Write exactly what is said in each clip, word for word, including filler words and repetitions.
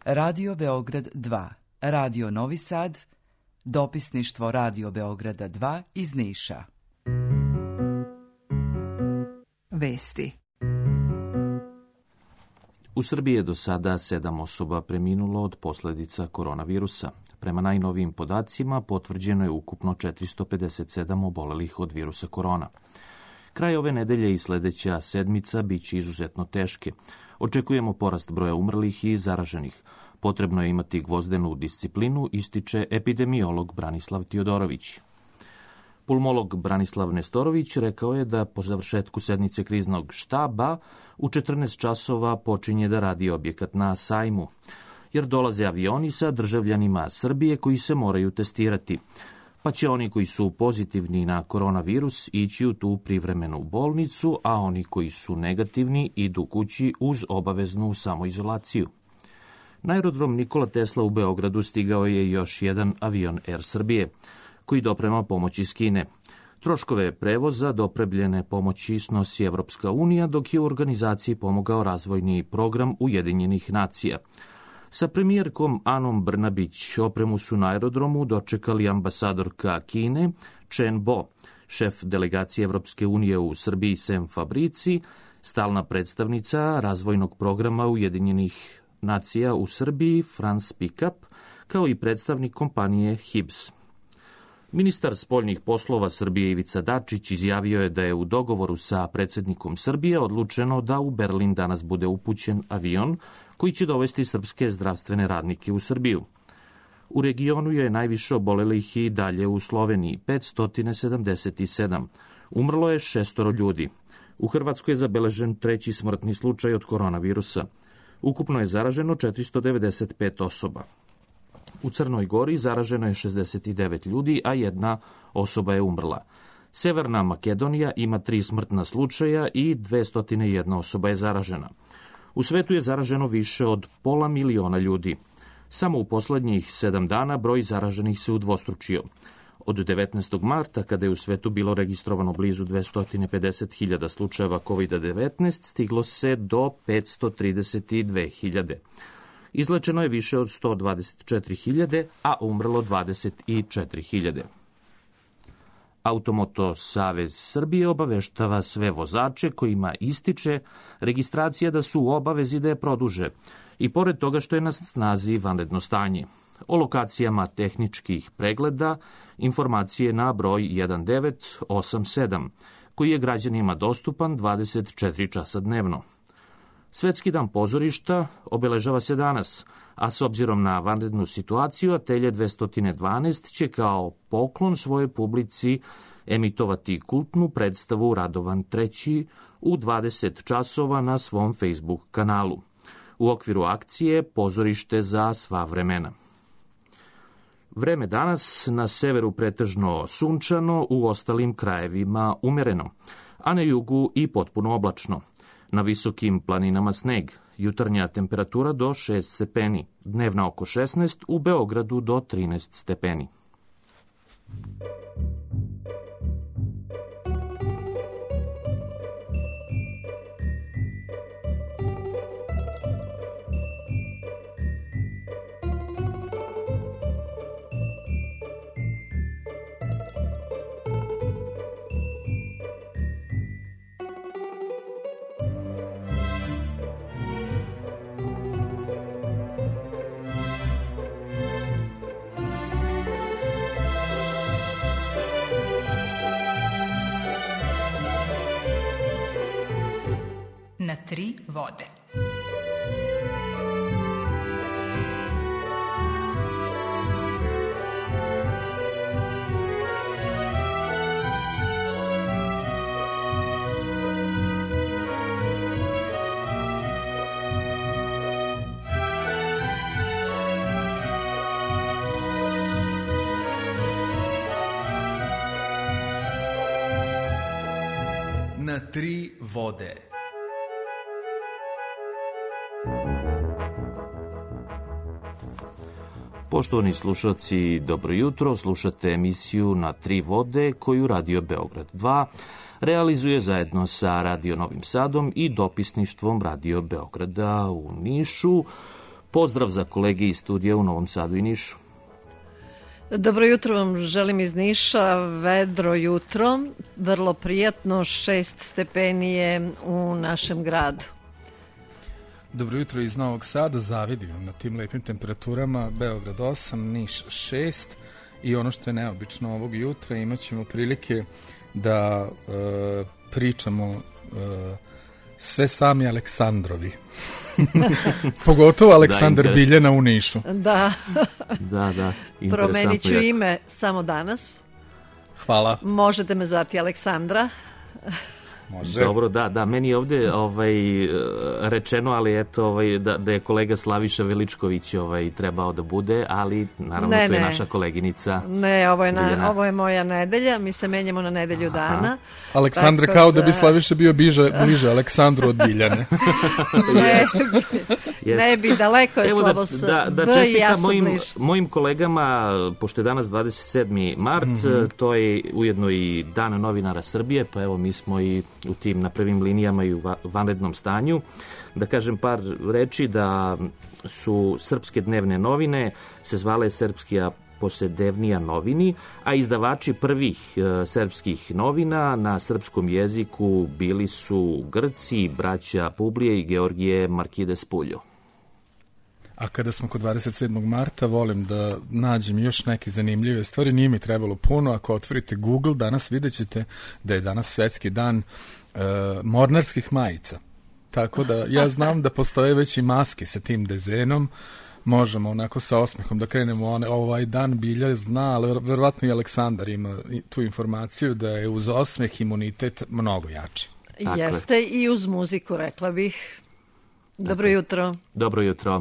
Radio Beograd dva, Radio Novi Sad, dopisništvo Radio Beograda dva iz Niša. Vesti. U Srbiji je do sada sedam osoba preminulo od posljedica koronavirusa. Prema najnovijim podacima potvrđeno je ukupno četiristo pedeset sedam obolelih od virusa korona. Kraj ove nedelje i sljedeća sedmica bit će izuzetno teške. Očekujemo porast broja umrlih i zaraženih. Potrebno je imati gvozdenu disciplinu, ističe epidemiolog Branislav Tiodorović. Pulmolog Branislav Nestorović rekao je da po završetku sednice kriznog štaba u četrnaest časova počinje da radi objekat na sajmu, jer dolaze avioni sa državljanima Srbije koji se moraju testirati, pa će oni koji su pozitivni na koronavirus ići u tu privremenu bolnicu, a oni koji su negativni idu kući uz obaveznu samoizolaciju. Na aerodrom Nikola Tesla u Beogradu stigao je još jedan avion Air Srbije, koji doprema pomoć iz Kine. Troškove prevoza dopremljene pomoći snosi Evropska unija, dok je u organizaciji pomogao razvojni program Ujedinjenih nacija. Sa premijerkom Anom Brnabić opremu su na aerodromu dočekali ambasadorka Kine Chen Bo, šef delegacije Evropske unije u Srbiji Sem Fabrici, stalna predstavnica razvojnog programa Ujedinjenih nacija u Srbiji Franz Pickup, kao i predstavnik kompanije Hibs. Ministar spoljnih poslova Srbije Ivica Dačić izjavio je da je u dogovoru sa predsjednikom Srbije odlučeno da u Berlin danas bude upućen avion koji će dovesti srpske zdravstvene radnike u Srbiju. U regionu je najviše obolelih i dalje u Sloveniji, petsto sedamdeset sedam. Umrlo je šestoro ljudi. U Hrvatskoj je zabeležen treći smrtni slučaj od koronavirusa. Ukupno je zaraženo četiristo devedeset pet osoba. U Crnoj Gori zaraženo je šezdeset devet ljudi, a jedna osoba je umrla. Severna Makedonija ima tri smrtna slučaja i dvesta jedna osoba je zaražena. U svetu je zaraženo više od pola miliona ljudi. Samo u posljednjih sedam dana broj zaraženih se udvostručio. Od devetnaestog marta, kada je u svetu bilo registrovano blizu dvesta pedeset hiljada slučajeva kovid devetnaest, stiglo se do petsto trideset dve hiljade. Izlečeno je više od sto dvadeset četiri hiljade, a umrlo dvadeset četiri hiljade. Automoto Savez Srbije obaveštava sve vozače kojima ističe registracija da su u obavezi da je produže, i pored toga što je na snazi vanredno stanje. O lokacijama tehničkih pregleda informacije na broj jedan devet osam sedam, koji je građanima dostupan dvadeset četiri časa dnevno. Svetski dan pozorišta obeležava se danas, a s obzirom na vanrednu situaciju, Atelje dvesta dvanaest će kao poklon svojoj publici emitovati kultnu predstavu Radovan treći u dvadeset časova na svom Facebook kanalu. U okviru akcije Pozorište za sva vremena. Vreme danas na severu pretežno sunčano, u ostalim krajevima umereno, a na jugu i potpuno oblačno. Na visokim planinama sneg, jutarnja temperatura do šest stepeni, dnevna oko šesnaest, u Beogradu do trinaest stepeni. Na tri vode. Na tri vode. Poštovani slušalci, dobro jutro. Slušate emisiju Na tri vode koju Radio Beograd dva realizuje zajedno sa Radio Novim Sadom i dopisništvom Radio Beograda u Nišu. Pozdrav za kolege iz studija u Novom Sadu i Nišu. Dobro jutro vam želim iz Niša, vedro jutro, vrlo prijatno, šest stepeni je u našem gradu. Dobro jutro iz Novog Sada, zavidim na tim lepim temperaturama, Beograd osam, Niš šest i ono što je neobično ovog jutra, imat ćemo prilike da e, pričamo e, sve sami Aleksandrovi. Pogotovo Aleksandar da, Biljana u Nišu. Da. Da, da. Promenit ću ime samo danas. Hvala. Možete me zvati Aleksandra. Može. Dobro, da, da, meni je ovde ovaj, rečeno, ali eto, ovaj, da, da je kolega Slaviša Veličković ovaj, trebao da bude, ali naravno ne, to je ne. naša koleginica. Ne, ovo je, na, ovo je moja nedelja, mi se menjamo na nedelju Aha. dana. Aleksandra kao da, da bi Slaviša bio bliže, bliže Aleksandru od Biljane. ne, ne bi, daleko je Evo slabo da, da, da B i ja mojim, bliž. mojim kolegama, pošto je danas dvadeset sedmi mart, mm-hmm. to je ujedno i Dan novinara Srbije, pa evo mi smo i u tim na prvim linijama i u vanrednom stanju. Da kažem par reči da su srpske dnevne novine se zvale Srpskija posedevnija novini, a izdavači prvih e, srpskih novina na srpskom jeziku bili su Grci, braća Publije i Georgije Markides Puljo. A kada smo kod dvadeset sedmog marta, volim da nađem još neke zanimljive stvari. Nije mi trebalo puno. Ako otvorite Google, danas vidjet ćete da je danas svetski dan e, mornarskih majica. Tako da ja znam da postoje već i maske sa tim dezenom. Možemo onako sa osmehom da krenemo. One, ovaj dan Bilja zna, ali verovatno i Aleksandar ima tu informaciju da je uz osmeh imunitet mnogo jači. Tako Jeste je. I uz muziku, rekla bih. Dobro jutro. Dobro jutro.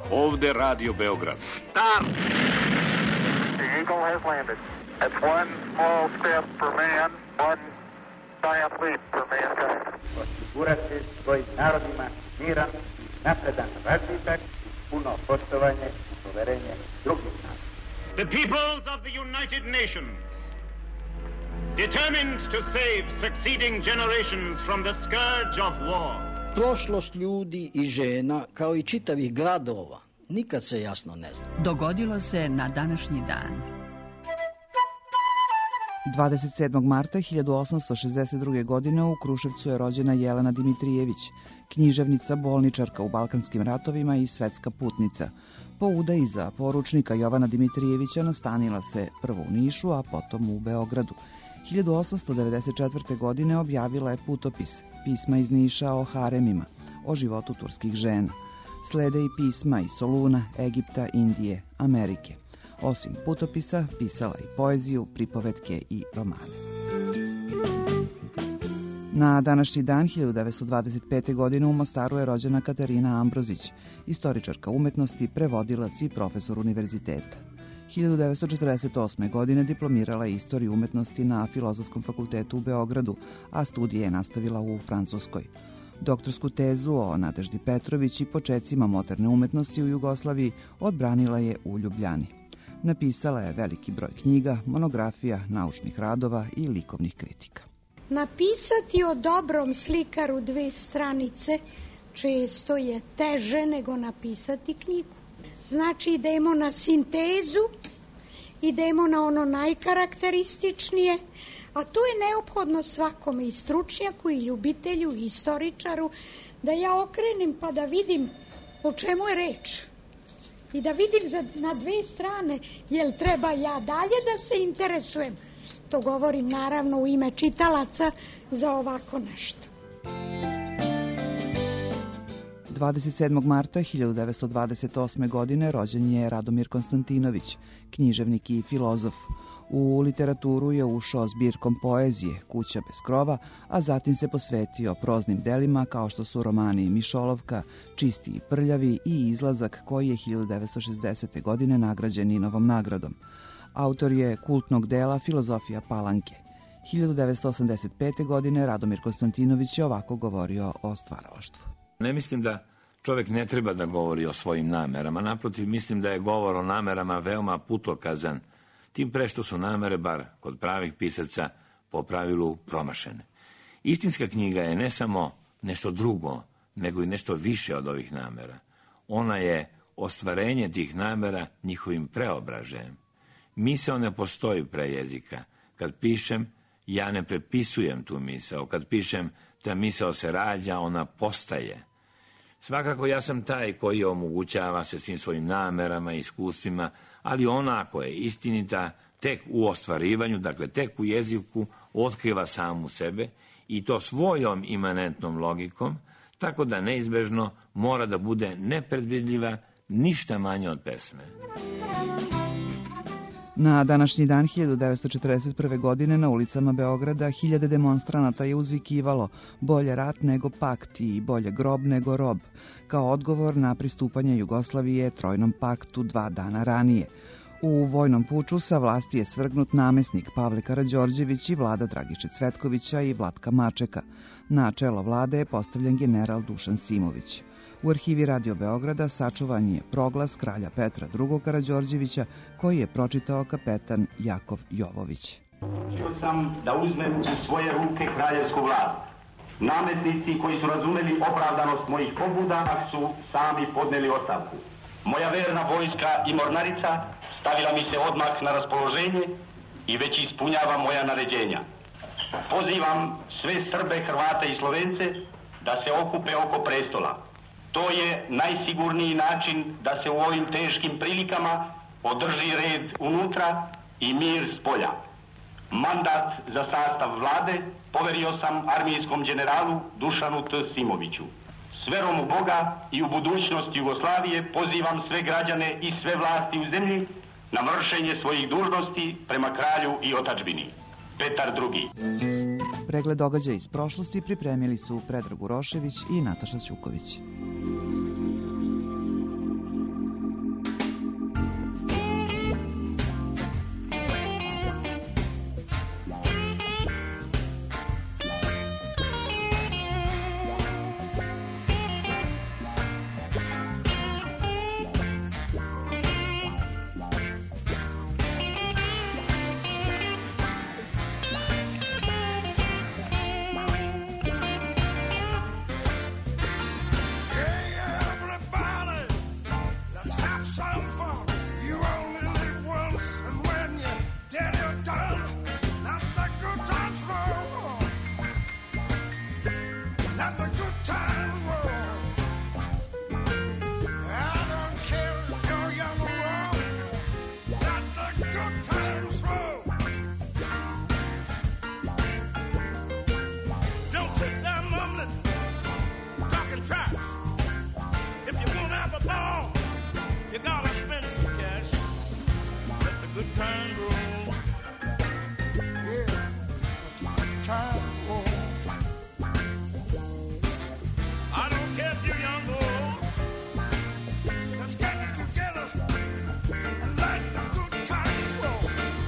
Ovde Radio Beograd. Stop! The Eagle has landed. It's one small step for man, one giant leap for mankind. Osigurati svojim narodima miran, napredan razvitak, puno poštovanje i poverenje drugih naroda. The peoples of the United Nations, determined to save succeeding generations from the scourge of war. Prošlost ljudi i žena, kao i čitavih gradova, nikad se jasno ne zna. Dogodilo se na današnji dan. dvadeset sedmog marta hiljadu osamsto šezdeset druge. godine u Kruševcu je rođena Jelena Dimitrijević, književnica, bolničarka u Balkanskim ratovima i svetska putnica. Po udaji za poručnika Jovana Dimitrijevića nastanila se prvo u Nišu, a potom u Beogradu. hiljadu osamsto devedeset četvrte. godine objavila je putopis Pisma iz Niša o haremima, o životu turskih žena. Slede i pisma iz Soluna, Egipta, Indije, Amerike. Osim putopisa, pisala i poeziju, pripovetke i romane. Na današnji dan hiljadu devetsto dvadeset pete. godine u Mostaru je rođena Katarina Ambrozić, istoričarka umetnosti, prevodilac i profesor univerziteta. hiljadu devetsto četrdeset osme. godine diplomirala je istoriju umetnosti na Filozofskom fakultetu u Beogradu, a studije je nastavila u Francuskoj. Doktorsku tezu o Nadeždi Petrović i počecima moderne umetnosti u Jugoslaviji odbranila je u Ljubljani. Napisala je veliki broj knjiga, monografija, naučnih radova i likovnih kritika. Napisati o dobrom slikaru dve stranice često je teže nego napisati knjigu. Znači idemo na sintezu, idemo na ono najkarakterističnije, a to je neophodno svakome, i stručnjaku, i ljubitelju, i istoričaru, da ja okrenem pa da vidim o čemu je reč. I da vidim za, na dve strane, jel treba ja dalje da se interesujem. To govorim naravno u ime čitalaca za ovako nešto. dvadeset sedmog marta hiljadu devetsto dvadeset osme. godine rođen je Radomir Konstantinović, književnik i filozof. U literaturu je ušao zbirkom poezije Kuća bez krova, a zatim se posvetio proznim delima kao što su romani Mišolovka, Čisti i prljavi i Izlazak, koji je hiljadu devetsto šezdesete. godine nagrađen Ninovom nagradom. Autor je kultnog dela Filozofija Palanke. hiljadu devetsto osamdeset pete. godine Radomir Konstantinović je ovako govorio o stvaralaštvu. Ne mislim da čovjek ne treba da govori o svojim namerama. Naprotiv, mislim da je govor o namerama veoma putokazan, tim pre što su namere, bar kod pravih pisaca, po pravilu promašene. Istinska knjiga je ne samo nešto drugo, nego i nešto više od ovih namera. Ona je ostvarenje tih namera njihovim preobražajem. Misao ne postoji pre jezika. Kad pišem, ja ne prepisujem tu misao. Kad pišem, ta misao se rađa, ona postaje. Svakako ja sam taj koji omogućava se svim svojim namerama i iskustvima, ali ona koja je istinita tek u ostvarivanju, dakle tek u jeziku, otkriva samu sebe i to svojom imanentnom logikom, tako da neizbežno mora da bude nepredvidljiva, ništa manje od pesme. Na današnji dan hiljadu devetsto četrdeset prve. godine na ulicama Beograda hiljade demonstranata je uzvikivalo bolje rat nego pakt i bolje grob nego rob, kao odgovor na pristupanje Jugoslavije Trojnom paktu dva dana ranije. U vojnom puču sa vlasti je svrgnut namesnik Pavle Karađorđević i vlada Dragiše Cvetkovića i Vlatka Mačeka. Na čelo vlade je postavljen general Dušan Simović. U arhivi Radio Beograda sačuvan je proglas kralja Petra drugog. Karađorđevića koji je pročitao kapetan Jakov Jovović. Htio sam da uzmem u svoje ruke kraljevsku vlast. Namesnici koji su razumeli opravdanost mojih pobuda su sami podneli ostavku. Moja verna vojska i mornarica stavila mi se odmah na raspoloženje i već ispunjava moja naređenja. Pozivam sve Srbe, Hrvate i Slovence da se okupe oko prestola. To je najsigurniji način da se u ovim teškim prilikama održi red unutra i mir spolja. Mandat za sastav vlade poverio sam armijskom generalu Dušanu T. Simoviću. S verom u Boga i u budućnost Jugoslavije pozivam sve građane i sve vlasti u zemlji na vršenje svojih dužnosti prema kralju i otadžbini. Petar drugi. Pregled događaja iz prošlosti pripremili su Predrag Urošević i Nataša Ćuković. good time roll. Yeah, let the good time roll. I don't care if you're young or old. Let's get together and let the good times roll.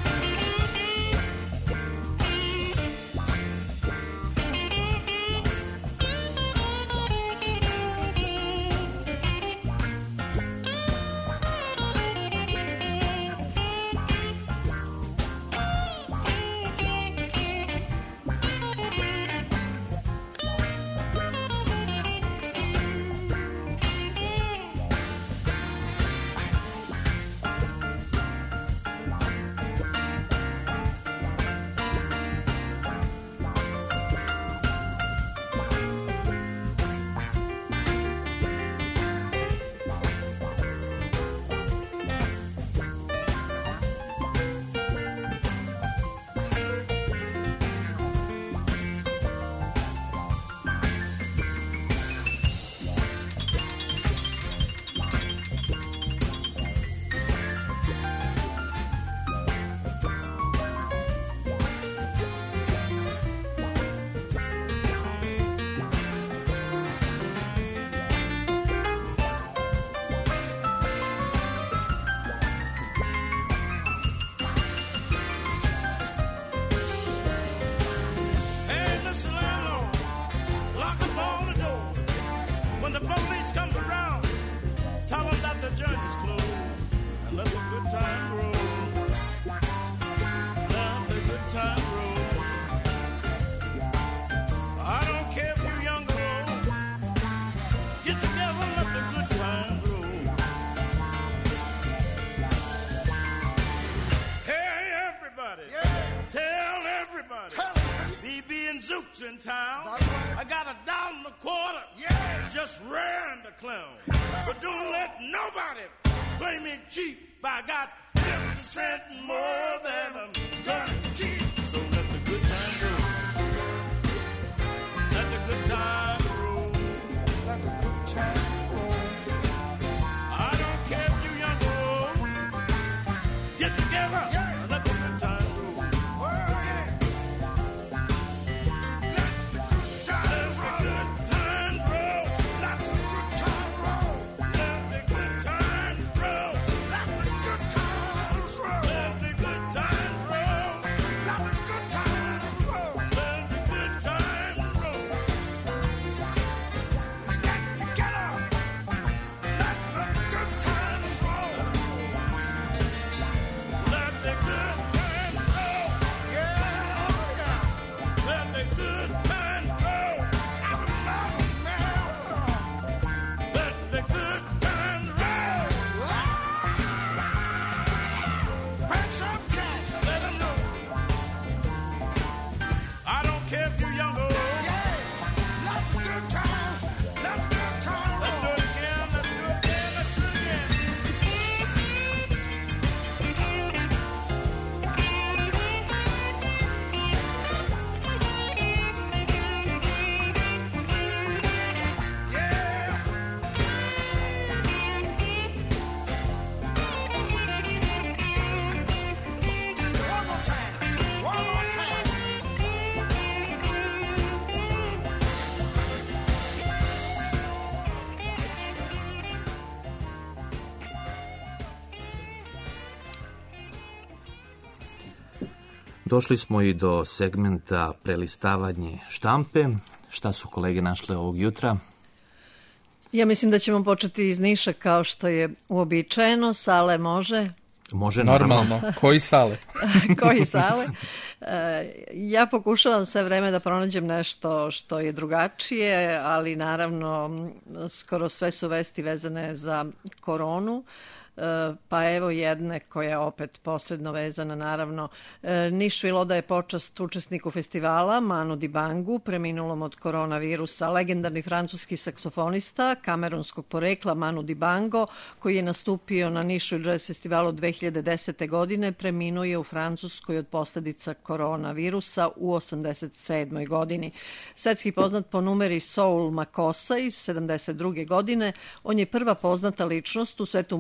In town, right. I got a dollar and a quarter. Yeah, just ran the clown. But don't let nobody play me cheap. I got fifty cent more than I'm gonna keep. So let the good time roll. Let the good time roll. Let the good time roll. I don't care if you young or old. Get together. Yeah. Let the good time roll. Oh, yeah. Došli smo i do segmenta prelistavanje štampe. Šta su kolege našle ovog jutra? Ja mislim da ćemo početi iz Niša kao što je uobičajeno. Sale može? Može normalno. normalno. Koji Sale? Koji Sale? Ja pokušavam sve vreme da pronađem nešto što je drugačije, ali naravno skoro sve su vesti vezane za koronu. Pa evo jedne koja je opet posredno vezana naravno. Nišvil odaje počast učesniku festivala Manu Dibangu, preminulom od koronavirusa. Legendarni francuski saksofonista kamerunskog porekla Manu Dibango, koji je nastupio na Nišvil Jazz festivalu dve hiljade desete. godine, preminuo je u Francuskoj od posljedica koronavirusa u osamdeset sedmoj. godini. Svetski poznat po numeri Soul Makossa iz sedamdeset druge. godine, on je prva poznata ličnost u svetu muzike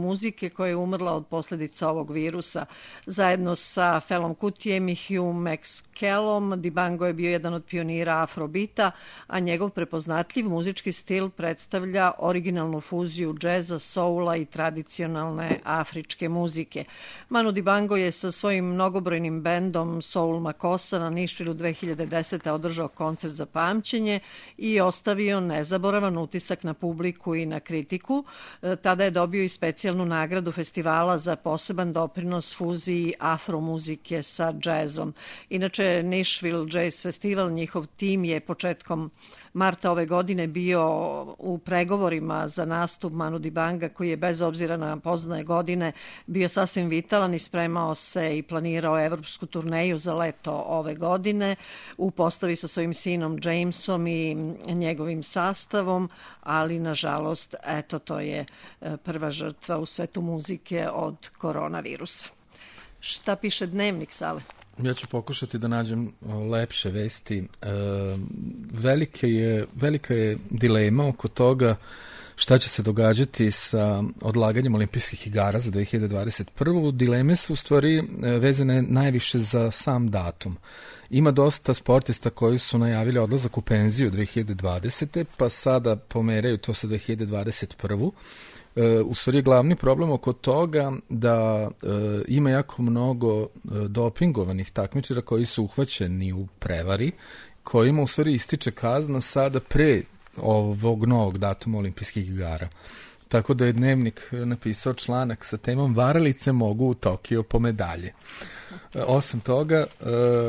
koja je umrla od posljedica ovog virusa. Zajedno sa Felom Kutijem i Hugh McCallom, Dibango je bio jedan od pionira afrobita, a njegov prepoznatljiv muzički stil predstavlja originalnu fuziju džeza, soula i tradicionalne afričke muzike. Manu Dibango je sa svojim mnogobrojnim bendom Soul Makossa na Nišvilu dve hiljade desete. održao koncert za pamćenje i ostavio nezaboravan utisak na publiku i na kritiku. Tada je dobio i specijalnu nagradu festivala za poseban doprinos fuziji afromuzike sa džezom. Inače, Nashville Jazz Festival, njihov tim je početkom marta ove godine bio u pregovorima za nastup Manu Dibanga, koji je bez obzira na poznaje godine bio sasvim vitalan i spremao se i planirao evropsku turneju za leto ove godine u postavi sa svojim sinom Jamesom i njegovim sastavom, ali nažalost, eto, to je prva žrtva u svetu muzike od koronavirusa. Šta piše Dnevnik, Sale? Ja ću pokušati da nađem lepše vesti. E, velike je, velika je dilema oko toga šta će se događati sa odlaganjem olimpijskih igara za dve hiljade dvadeset prvu. Dileme su u stvari vezane najviše za sam datum. Ima dosta sportista koji su najavili odlazak u penziju dve hiljade dvadesete. pa sada pomeraju to sa dve hiljade dvadeset prvu. U stvari je glavni problem oko toga da e, ima jako mnogo e, dopingovanih takmičara koji su uhvaćeni u prevari, kojima u stvari ističe kazna sada pre ovog novog datuma olimpijskih igara. Tako da je Dnevnik napisao članak sa temom varalice mogu u Tokio po medalje. E, osim toga, e,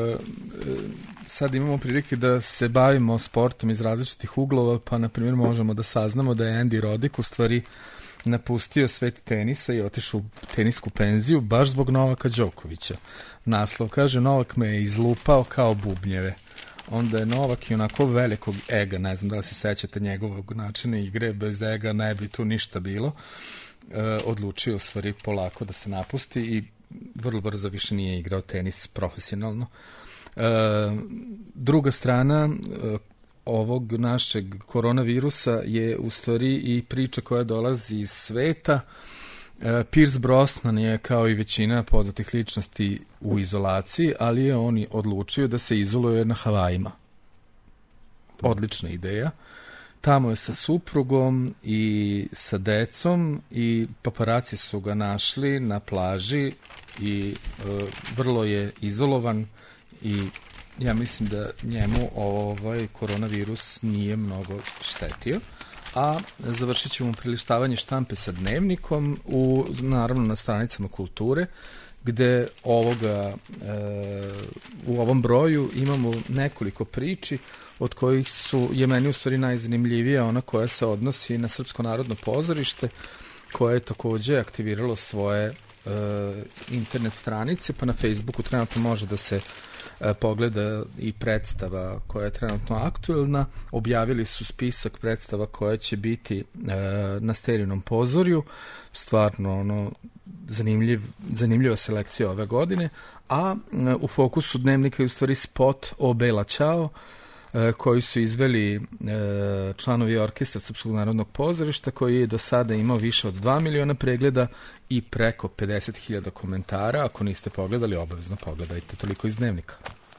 sad imamo prilike da se bavimo sportom iz različitih uglova, pa na primjer možemo da saznamo da je Andy Roddick u stvari napustio svet tenisa i otišao u tenisku penziju baš zbog Novaka Đokovića. Naslov kaže: Novak me je izlupao kao bubnjeve. Onda je Novak i onako velikog ega, ne znam da li se sećate njegovog načina igre, bez ega ne bi tu ništa bilo, e, odlučio u stvari polako da se napusti i vrlo brzo više nije igrao tenis profesionalno. E, druga strana e, ovog našeg koronavirusa je u stvari i priča koja dolazi iz sveta. Pierce Brosnan je, kao i većina poznatih ličnosti, u izolaciji, ali je on odlučio da se izoluje na Havajima. Odlična ideja. Tamo je sa suprugom i sa decom i paparaci su ga našli na plaži i e, vrlo je izolovan i ja mislim da njemu ovaj koronavirus nije mnogo štetio. A završit ćemo prilištavanje štampe sa Dnevnikom u, naravno na stranicama Kulture, gde ovoga, e, u ovom broju imamo nekoliko priči, od kojih su, je meni u stvari najzanimljivija ona koja se odnosi na Srpsko narodno pozorište, koje je takođe aktiviralo svoje e, internet stranice, pa na Facebooku trenutno može da se pogleda i predstava koja je trenutno aktuelna. Objavili su spisak predstava koja će biti e, na Sterinom pozorju. Stvarno ono, zanimljiv, zanimljiva selekcija ove godine. A e, u fokusu Dnevnika je u stvari spot o Bela Ćao, e, koji su izveli e, članovi orkestra Srpskog narodnog pozorišta, koji je do sada imao više od dva miliona pregleda i preko pedeset hiljada komentara. Ako niste pogledali, obavezno pogledajte. Toliko iz Dnevnika.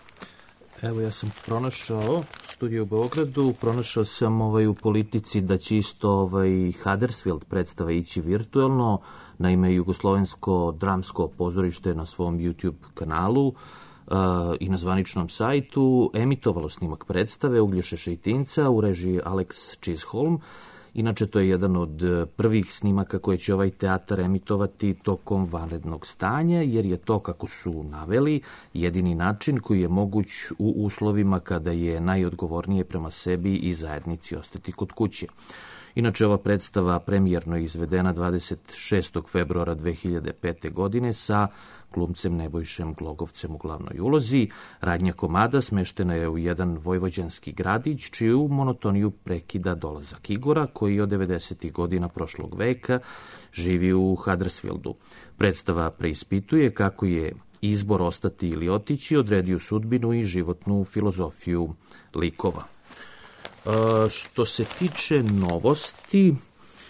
Evo, ja sam pronašao studio u Beogradu, pronašao sam ovaj, u Politici da će isto ovaj, Huddersfield predstava ići virtuelno. Naime, Jugoslovensko dramsko pozorište na svom YouTube kanalu uh, i na zvaničnom sajtu emitovalo snimak predstave Uglješe Šejtinca u režiji Alex Chisholm. Inače, to je jedan od prvih snimaka koje će ovaj teatar emitovati tokom vanrednog stanja, jer je to, kako su naveli, jedini način koji je moguć u uslovima kada je najodgovornije prema sebi i zajednici ostati kod kuće. Inače, ova predstava premijerno je izvedena dvadeset šestog februara dve hiljade pete. godine sa glumcem Nebojšem Glogovcem u glavnoj ulozi. Radnja komada smeštena je u jedan vojvođanski gradić, čiju monotoniju prekida dolazak Igora, koji od devedesetih godina prošlog veka živi u Huddersfieldu. Predstava preispituje kako je izbor ostati ili otići odredio sudbinu i životnu filozofiju likova. E, što se tiče novosti,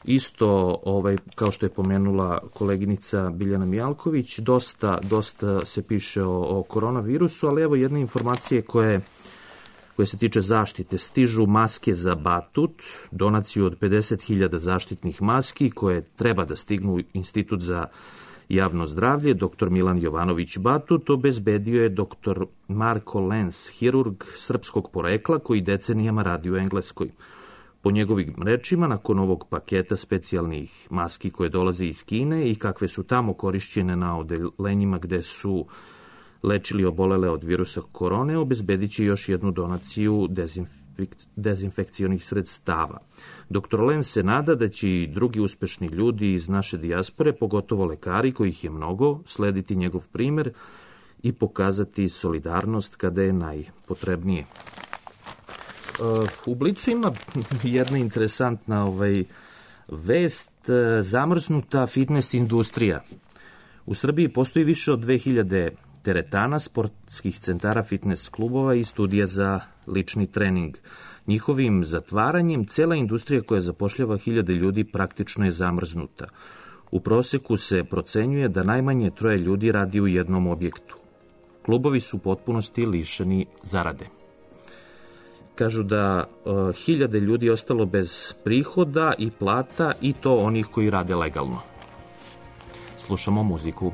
Isto, ovaj, kao što je pomenula koleginica Biljana Mijalković, dosta, dosta se piše o, o koronavirusu, ali evo jedne informacije koje, koje se tiče zaštite. Stižu maske za Batut, donaciju od pedeset hiljada zaštitnih maski koje treba da stignu u Institut za javno zdravlje. Doktor Milan Jovanović Batut obezbedio je doktor Marko Lenz, hirurg srpskog porekla koji decenijama radi u Engleskoj. Po njegovim rečima, nakon ovog paketa specijalnih maski koje dolaze iz Kine i kakve su tamo korišćene na odelenjima gde su lečili obolele od virusa korone, obezbedit će još jednu donaciju dezinfek- dezinfekcionih sredstava. doktor Lenz se nada da će i drugi uspešni ljudi iz naše dijaspore, pogotovo lekari kojih je mnogo, slediti njegov primer i pokazati solidarnost kada je najpotrebnije. U Blicu ima jedna interesantna ovaj, vest, zamrznuta fitness industrija. U Srbiji postoji više od dve hiljade teretana, sportskih centara, fitness klubova i studija za lični trening. Njihovim zatvaranjem cela industrija koja zapošljava hiljade ljudi praktično je zamrznuta. U proseku se procenjuje da najmanje troje ljudi radi u jednom objektu. Klubovi su u potpunosti lišeni zarade. Kažu da uh, hiljade ljudi je ostalo bez prihoda i plata i to onih koji rade legalno. Slušamo muziku.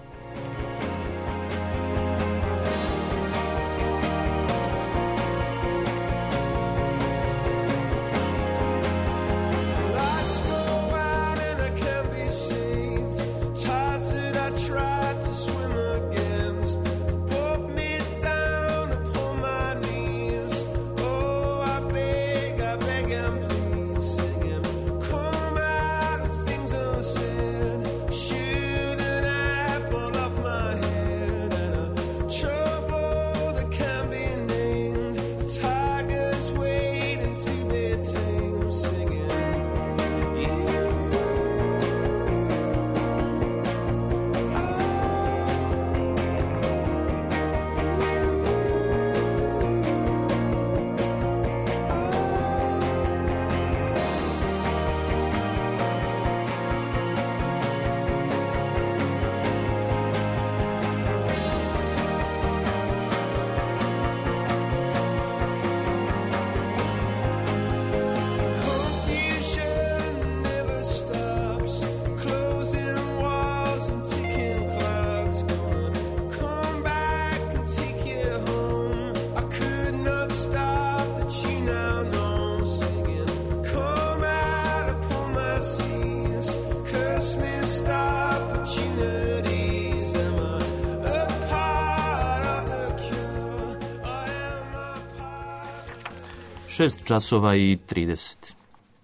šest časova i trideset.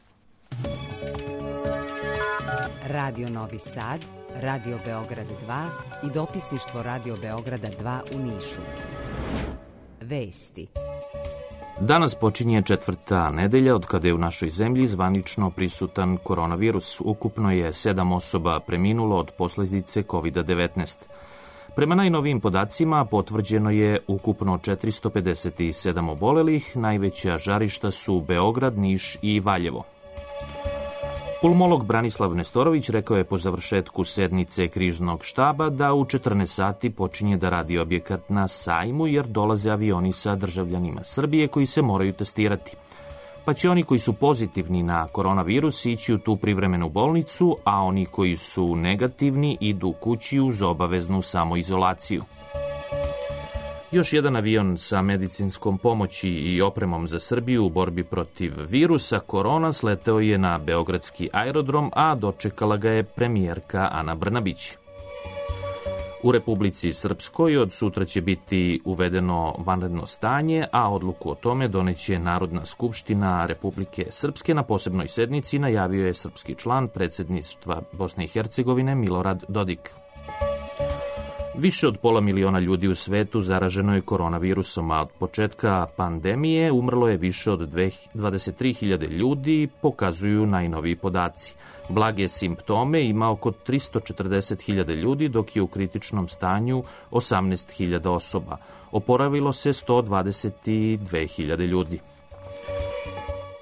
Radio Novi Sad, Radio Beograd dva i dopisništvo Radio Beograda dva u Nišu. Vesti. Danas počinje četvrta nedelja od kada je u našoj zemlji zvanično prisutan koronavirus. Ukupno je sedam osoba preminulo od posljedice kovid devetnaest. Prema najnovijim podacima potvrđeno je ukupno četiristo pedeset sedam obolelih, najveća žarišta su Beograd, Niš i Valjevo. Pulmolog Branislav Nestorović rekao je po završetku sednice križnog štaba da u četrnaest sati počinje da radi objekat na sajmu jer dolaze avioni sa državljanima Srbije koji se moraju testirati. Pa će oni koji su pozitivni na koronavirus ići u tu privremenu bolnicu, a oni koji su negativni idu kući uz obaveznu samoizolaciju. Još jedan avion sa medicinskom pomoći i opremom za Srbiju u borbi protiv virusa korona sleteo je na beogradski aerodrom, a dočekala ga je premijerka Ana Brnabić. U Republici Srpskoj od sutra će biti uvedeno vanredno stanje, a odluku o tome doneće Narodna skupština Republike Srpske na posebnoj sednici, najavio je srpski član predsjedništva Bosne i Hercegovine Milorad Dodik. Više od pola miliona ljudi u svetu zaraženo je koronavirusom, a od početka pandemije umrlo je više od dvadeset tri hiljade ljudi, pokazuju najnoviji podaci. Blage simptome ima oko tristo četrdeset hiljada ljudi, dok je u kritičnom stanju osamnaest hiljada osoba. Oporavilo se sto dvadeset dve hiljade ljudi.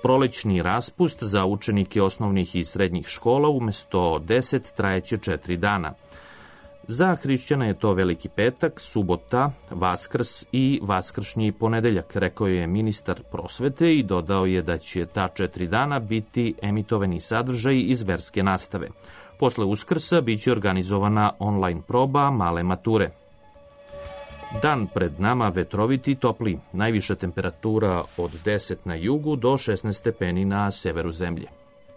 Prolećni raspust za učenike osnovnih i srednjih škola umesto deset trajeće četiri dana. Za hrišćana je to Veliki petak, subota, Vaskrs i vaskršnji ponedeljak, rekao je ministar prosvete i dodao je da će ta četiri dana biti emitovani sadržaji iz verske nastave. Posle Uskrsa biće organizovana online proba male mature. Dan pred nama vetroviti i topli, najviša temperatura od deset na jugu do šesnaest stepeni na severu zemlje.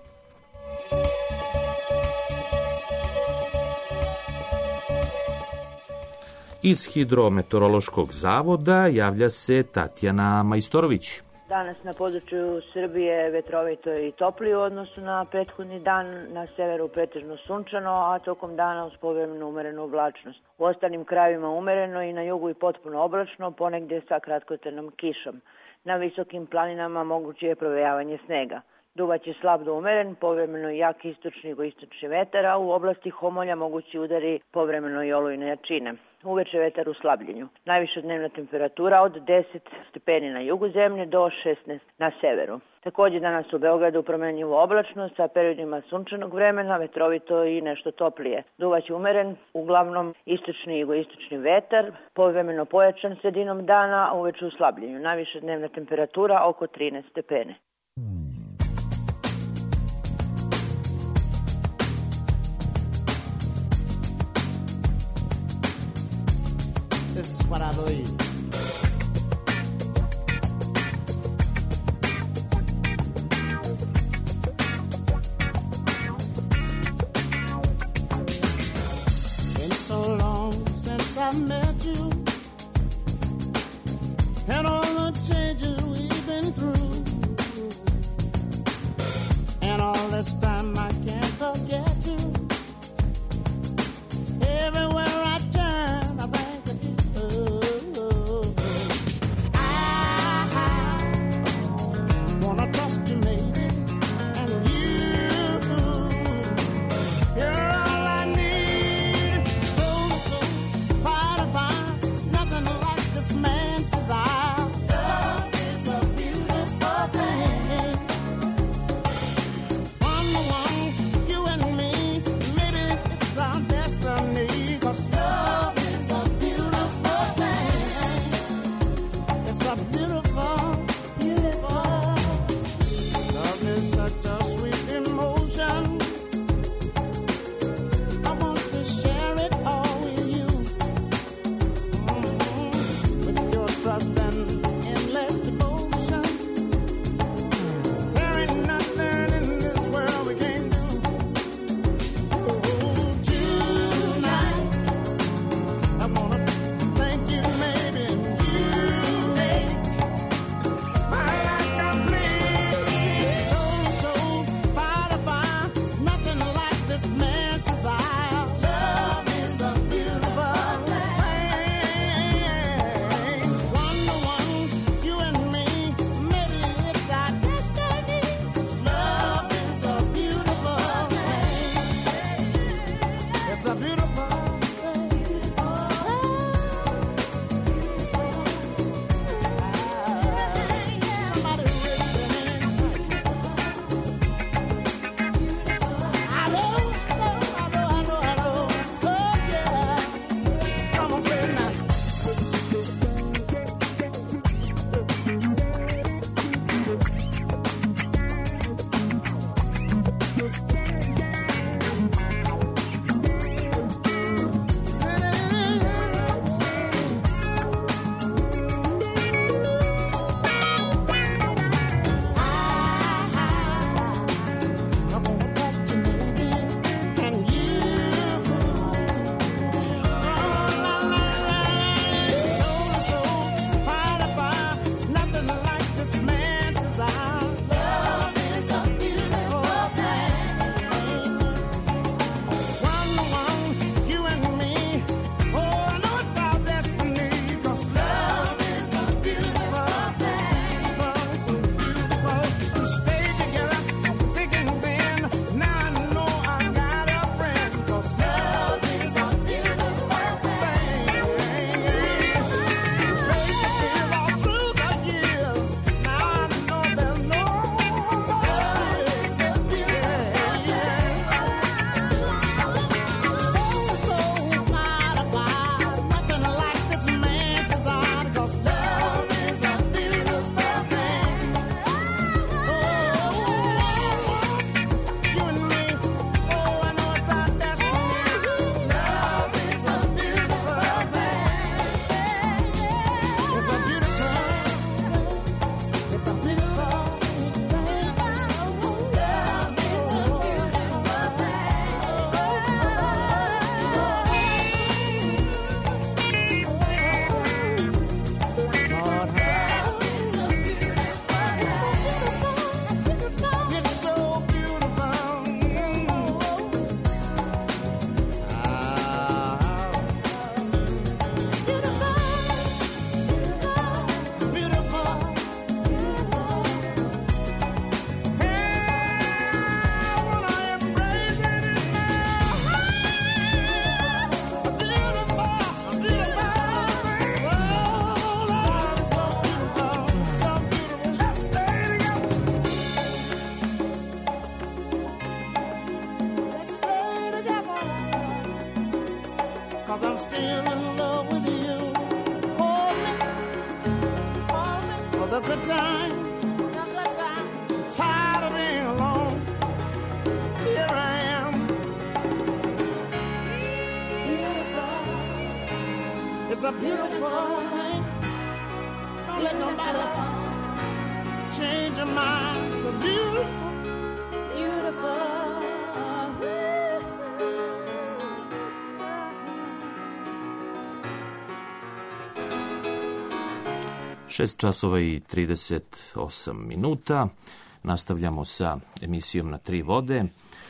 Iz Hidrometeorološkog zavoda javlja se Tatjana Majstorović. Danas na području Srbije vetrovito i topli u odnosu na prethodni dan, na severu pretežno sunčano, a tokom dana uz povremenu umerenu oblačnost. U ostalim krajevima umereno i na jugu i potpuno oblačno, ponegdje sa kratkotrajnom kišom. Na visokim planinama moguće je provejavanje snega. Duvaće slab do umeren, povremeno jak istočni i jugoistočni vetar, a u oblasti Homolja mogući udari povremeno i olujne jačine. Uveče vetar u slabljenju. Najviša dnevna temperatura od deset stepeni na jugu zemlje do šesnaest na severu. Također danas u Beogradu promenljivo oblačno sa periodima sunčanog vremena, vetrovito i nešto toplije. Duvaće umeren, uglavnom istočni i jugoistočni vetar, povremeno pojačan sredinom dana, a uveče u slabljenju. Najviša dnevna temperatura oko trinaest stepeni. This is what I believe. Been so long since I met you, and all the changes we've been through, and all this time I can't forget you. Everywhere I turn, I think of you. the good times, the good times. Tired of being alone. Here I am. Beautiful. It's a beautiful thing. Don't let nobody change your mind. It's a beautiful, beautiful. šest časova i trideset osam minuta. Nastavljamo sa emisijom Na tri vode.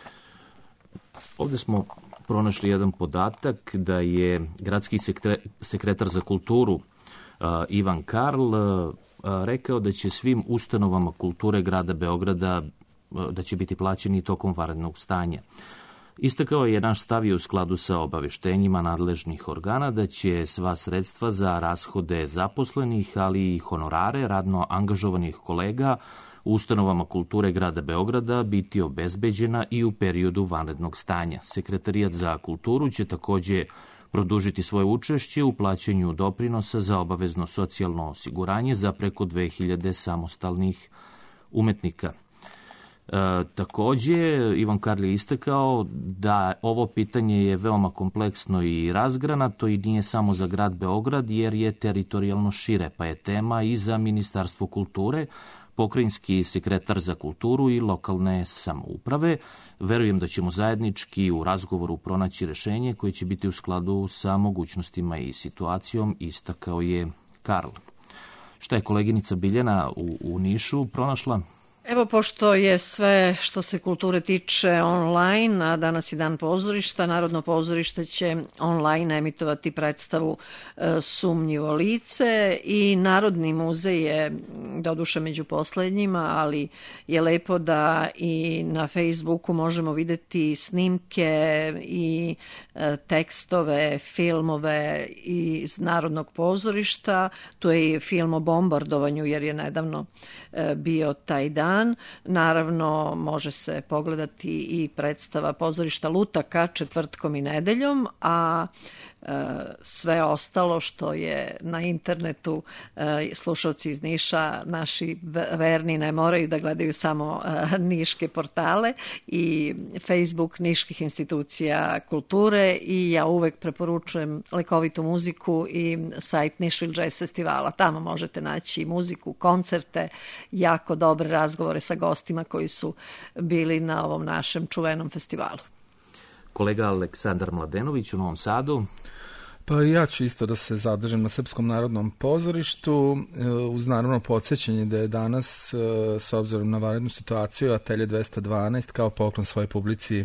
Ovdje smo pronašli jedan podatak da je gradski sekretar za kulturu uh, Ivan Karl uh, rekao da će svim ustanovama kulture grada Beograda uh, da će biti plaćeni tokom vanrednog stanja. Istakao je naš stav je u skladu sa obaveštenjima nadležnih organa da će sva sredstva za rashode zaposlenih, ali i honorare radno angažovanih kolega u ustanovama kulture grada Beograda biti obezbeđena i u periodu vanrednog stanja. Sekretarijat za kulturu će također produžiti svoje učešće u plaćanju doprinosa za obavezno socijalno osiguranje za preko dve hiljade samostalnih umetnika. E, također, Ivan Karl je istakao da ovo pitanje je veoma kompleksno i razgranato i nije samo za grad Beograd jer je teritorijalno šire, pa je tema i za Ministarstvo kulture, pokrajinski sekretar za kulturu i lokalne samouprave. Verujem da ćemo zajednički u razgovoru pronaći rešenje koje će biti u skladu sa mogućnostima i situacijom, istakao je Karl. Šta je koleginica Biljana u, u Nišu pronašla? Evo, pošto je sve što se kulture tiče online, a danas je dan pozorišta, Narodno pozorište će online emitovati predstavu e, Sumnjivo lice i Narodni muzej je doduše među poslednjima, ali je lepo da i na Facebooku možemo videti snimke i e, tekstove, filmove iz Narodnog pozorišta. Tu je i film o bombardovanju jer je nedavno e, bio taj dan. Naravno, može se pogledati i predstava pozorišta Lutaka četvrtkom i nedeljom, a sve ostalo što je na internetu, slušalci iz Niša, naši verni ne moraju da gledaju samo niške portale i Facebook niških institucija kulture i ja uvek preporučujem lekovitu muziku i sajt Nashville Jazz Festivala. Tamo možete naći muziku, koncerte, jako dobre razgovore sa gostima koji su bili na ovom našem čuvenom festivalu. Kolega Aleksandar Mladenović u Novom Sadu. Pa ja ću isto da se zadržim na Srpskom narodnom pozorištu, uz naravno podsjećanje da je danas, s obzirom na vanrednu situaciju, Atelje dvesta dvanaest kao poklon svoje publici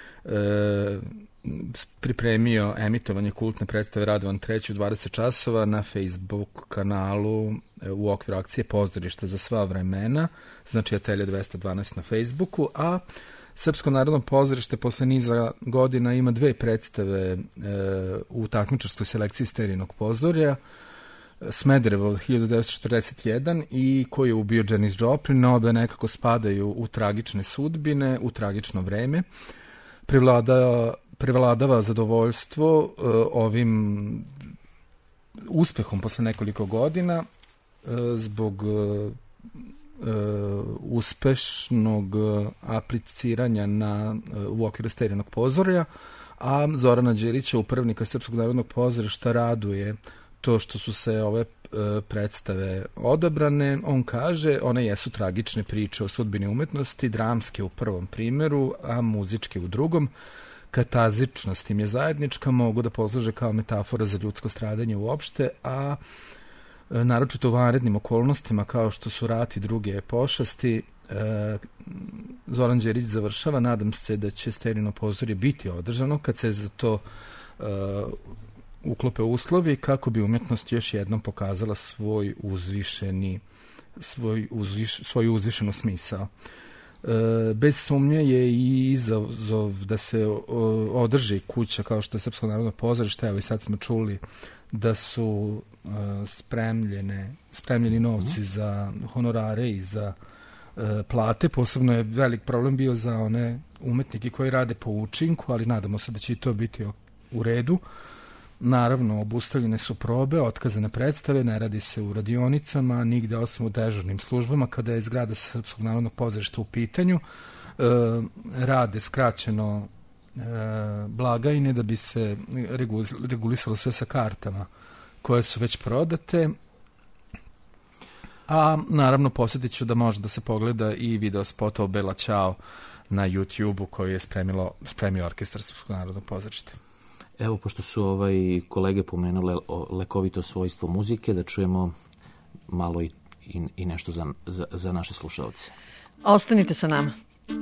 pripremio emitovanje kultne predstave Radovan treći u dvadeset časova na Facebook kanalu u okviru akcije Pozorišta za sva vremena, znači Atelje dvesta dvanaest na Facebooku, a Srpsko narodno pozorište posle niza godina ima dve predstave e, u takmičarskoj selekciji Sterinog pozorja. Smederevo hiljadu devetsto četrdeset jedan i Ko je ubio Janis Joplin, obe nekako spadaju u tragične sudbine, u tragično vreme. Prevlada, prevladava zadovoljstvo e, ovim uspehom posle nekoliko godina e, zbog e, Uh, uspešnog uh, apliciranja na, uh, u okviru Sterinog pozorja, a Zorana Đerića, upravnika Srpskog narodnog pozorišta, raduje to što su se ove uh, predstave odabrane. On kaže, one jesu tragične priče o sudbini umetnosti, dramske u prvom primjeru, a muzičke u drugom. Katazičnost im je zajednička, mogu da posluže kao metafora za ljudsko stradanje uopšte, a naročito u vanrednim okolnostima kao što su rat i druge pošasti. Zoran Đerić završava, nadam se da će Sterino pozorje biti održano kad se za to uh, uklope uslovi kako bi umjetnost još jednom pokazala svoj uzvišeni svoj, uzviš, svoj uzvišenu smisao. Uh, bez sumnje je i izazov da se uh, održi kuća kao što je Srpsko narodno pozorište. Evo i sad smo čuli da su uh, spremljene, spremljeni novci za honorare i za uh, plate. Posebno je velik problem bio za one umetnike koji rade po učinku, ali nadamo se da će i to biti u redu. Naravno, obustavljene su probe, otkazane predstave, ne radi se u radionicama, nigde osim u dežurnim službama, kada je zgrada Srpskog narodnog pozorišta u pitanju. E, rade skraćeno e, blagajne da bi se regulisalo sve sa kartama koje su već prodate. A naravno posjetit ću da može da se pogleda i video spot o Bela Ćao na YouTube-u koji je spremilo, spremio orkestar Srpskog narodnog pozorišta. Evo, pošto su ovaj kolege pomenule o lekovito svojstvo muzike, da čujemo malo i, i, i nešto za, za, za naše slušalce. Ostanite sa nama.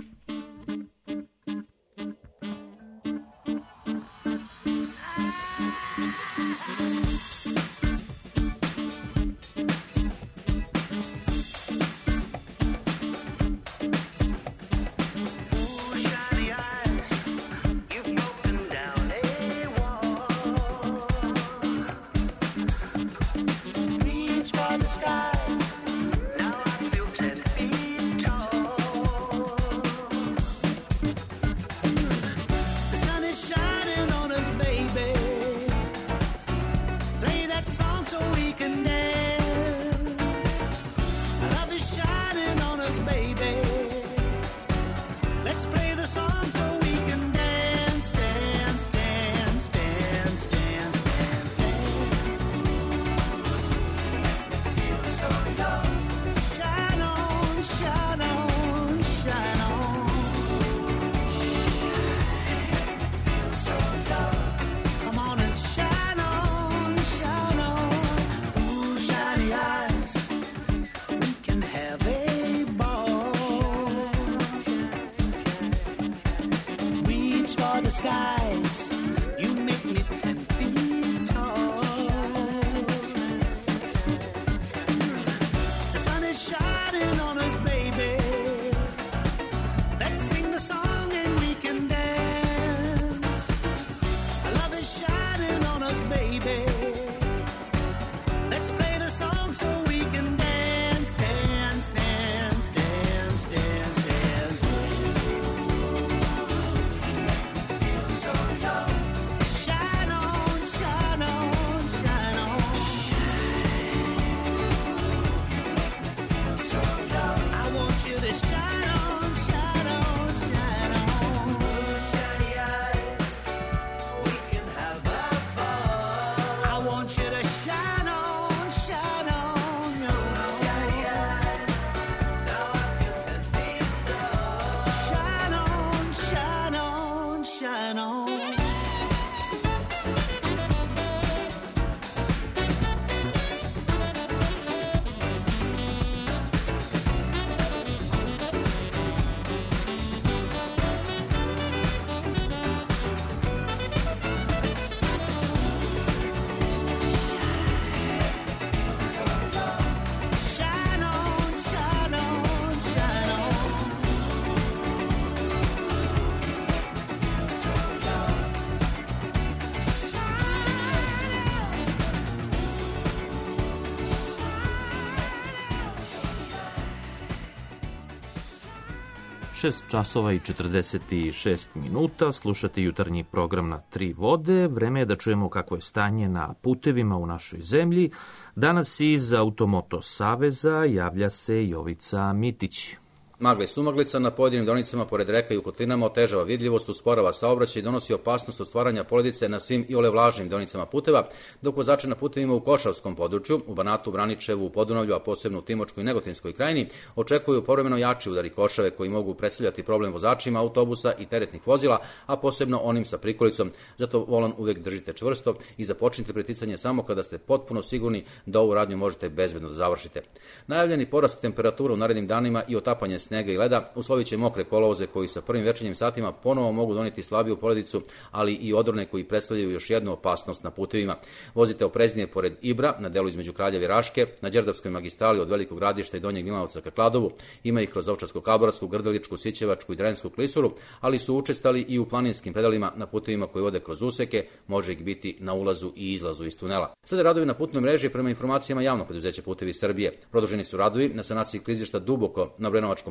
šest časova i četrdeset šest minuta, slušate jutarnji program na Tri vode. Vreme je da čujemo kakvo je stanje na putevima u našoj zemlji. Danas iz Automoto Saveza javlja se Jovica Mitić. Magla i sumaglica na pojedinim deonicama pored reka i u kotlinama otežava vidljivost, usporava saobraćaj i donosi opasnost od stvaranja poledice na svim iole vlažnim deonicama puteva, dok vozači na putevima u Košavskom području, u Banatu, Braničevu, u Podunavlju, a posebno u Timočkoj i Negotinskoj krajini, očekuju povremeno jači udari košave koji mogu predstavljati problem vozačima autobusa i teretnih vozila, a posebno onim sa prikolicom. Zato volan uvek držite čvrsto i započnite preticanje samo kada ste potpuno sigurni da ovu radnju možete bezbedno da završite. Najavljeni porast temperatura u narednim danima i otapanje snega i leda uslovit će mokre kolovoze koji sa prvim večernjim satima ponovo mogu doneti slabiju poledicu, ali i odrone koji predstavljaju još jednu opasnost na putevima. Vozite opreznije pored Ibra, na delu između Kraljeva i Raške, na Đerdapskoj magistrali od Velikog Gradišta i Donjeg Milanovca ka Kladovu, ima ih kroz Ovčarsko-Kablarsku, Grdeličku, Sićevačku i Drensku klisuru, ali su učestali i u planinskim pedalima na putevima koji vode kroz useke, može ih biti na ulazu i izlazu iz tunela. Slede radovi na putnoj mreži prema informacijama Javnog preduzeća Putevi Srbije. Produženi su radovi na sanaciji klizišta Duboko na Obrenovačkom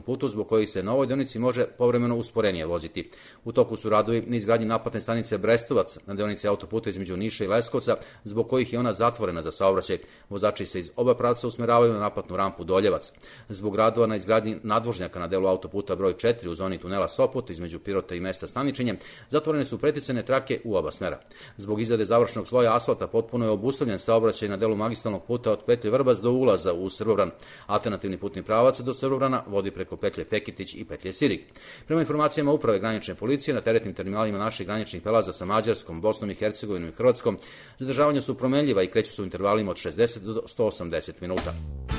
autoputu zbog kojih se na ovoj deonici može povremeno usporenije voziti. U toku su radovi na izgradnji naplatne stanice Brestovac na deonici autoputa između Niša i Leskovca, zbog kojih je ona zatvorena za saobraćaj. Vozači se iz oba pravca usmeravaju na naplatnu rampu Doljevac. Zbog radova na izgradnji nadvožnjaka na delu autoputa broj četiri u zoni tunela Sopot između Pirota i mesta Staničenje, zatvorene su preticane trake u oba smera. Zbog izrade završnog sloja asfalta potpuno je obustavljen saobraćaj na delu magistralnog puta od petlje Vrbac do ulaza u Srbobran. Alternativni putni pravac do Srbobrana vodi preko petlje Fekitić i petlje Sirig. Prema informacijama Uprave granične policije, na teretnim terminalima naših graničnih prelaza sa Mađarskom, Bosnom i Hercegovinom i Hrvatskom zadržavanja su promenljiva i kreću se u intervalima od šezdeset do sto osamdeset minuta.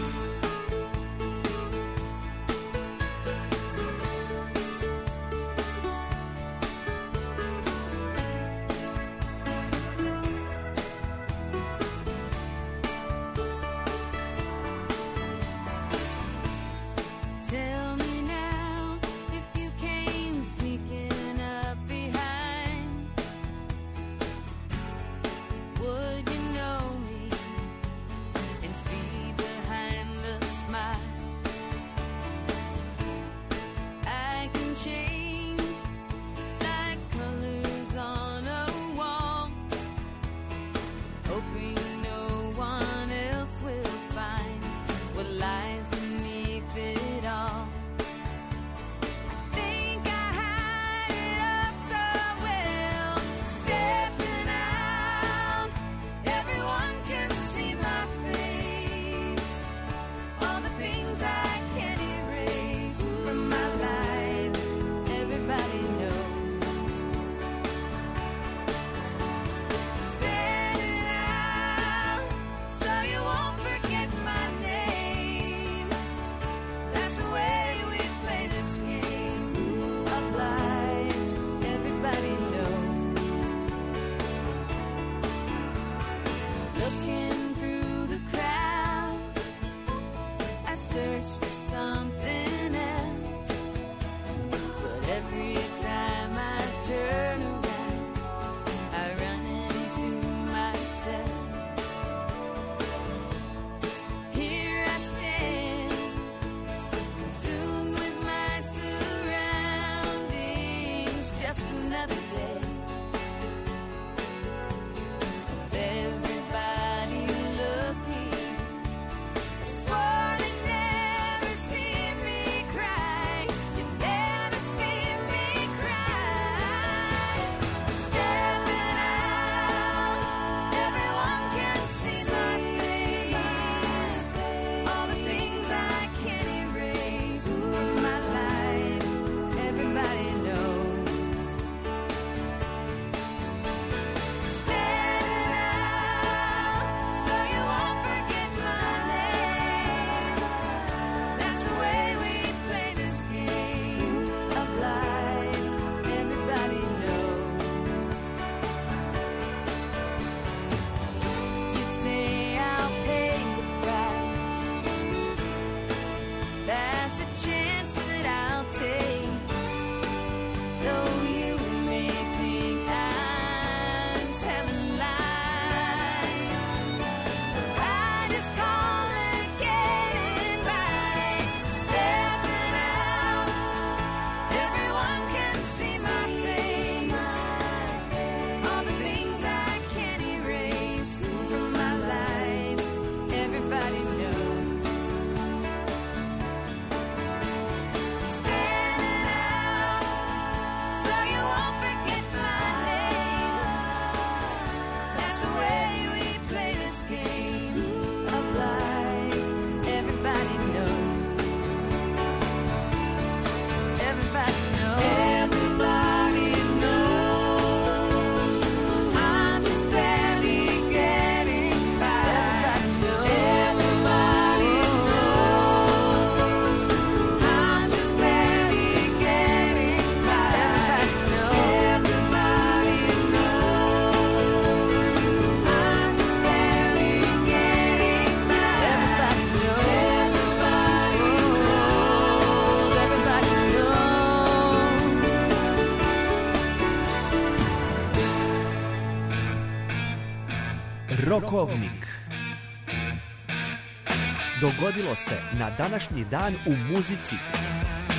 Rokovnik. Dogodilo se na današnji dan u muzici.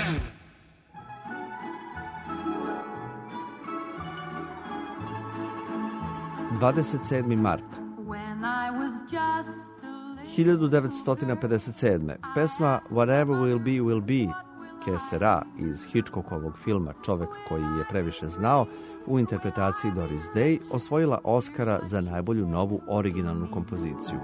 dvadeset sedmi mart hiljadu devetsto pedeset sedme. Pesma Whatever Will Be Will Be Que Sera iz Hitchcockovog filma Čovek koji je previše znao u interpretaciji Doris Day osvojila Oscara za najbolju novu originalnu kompoziciju.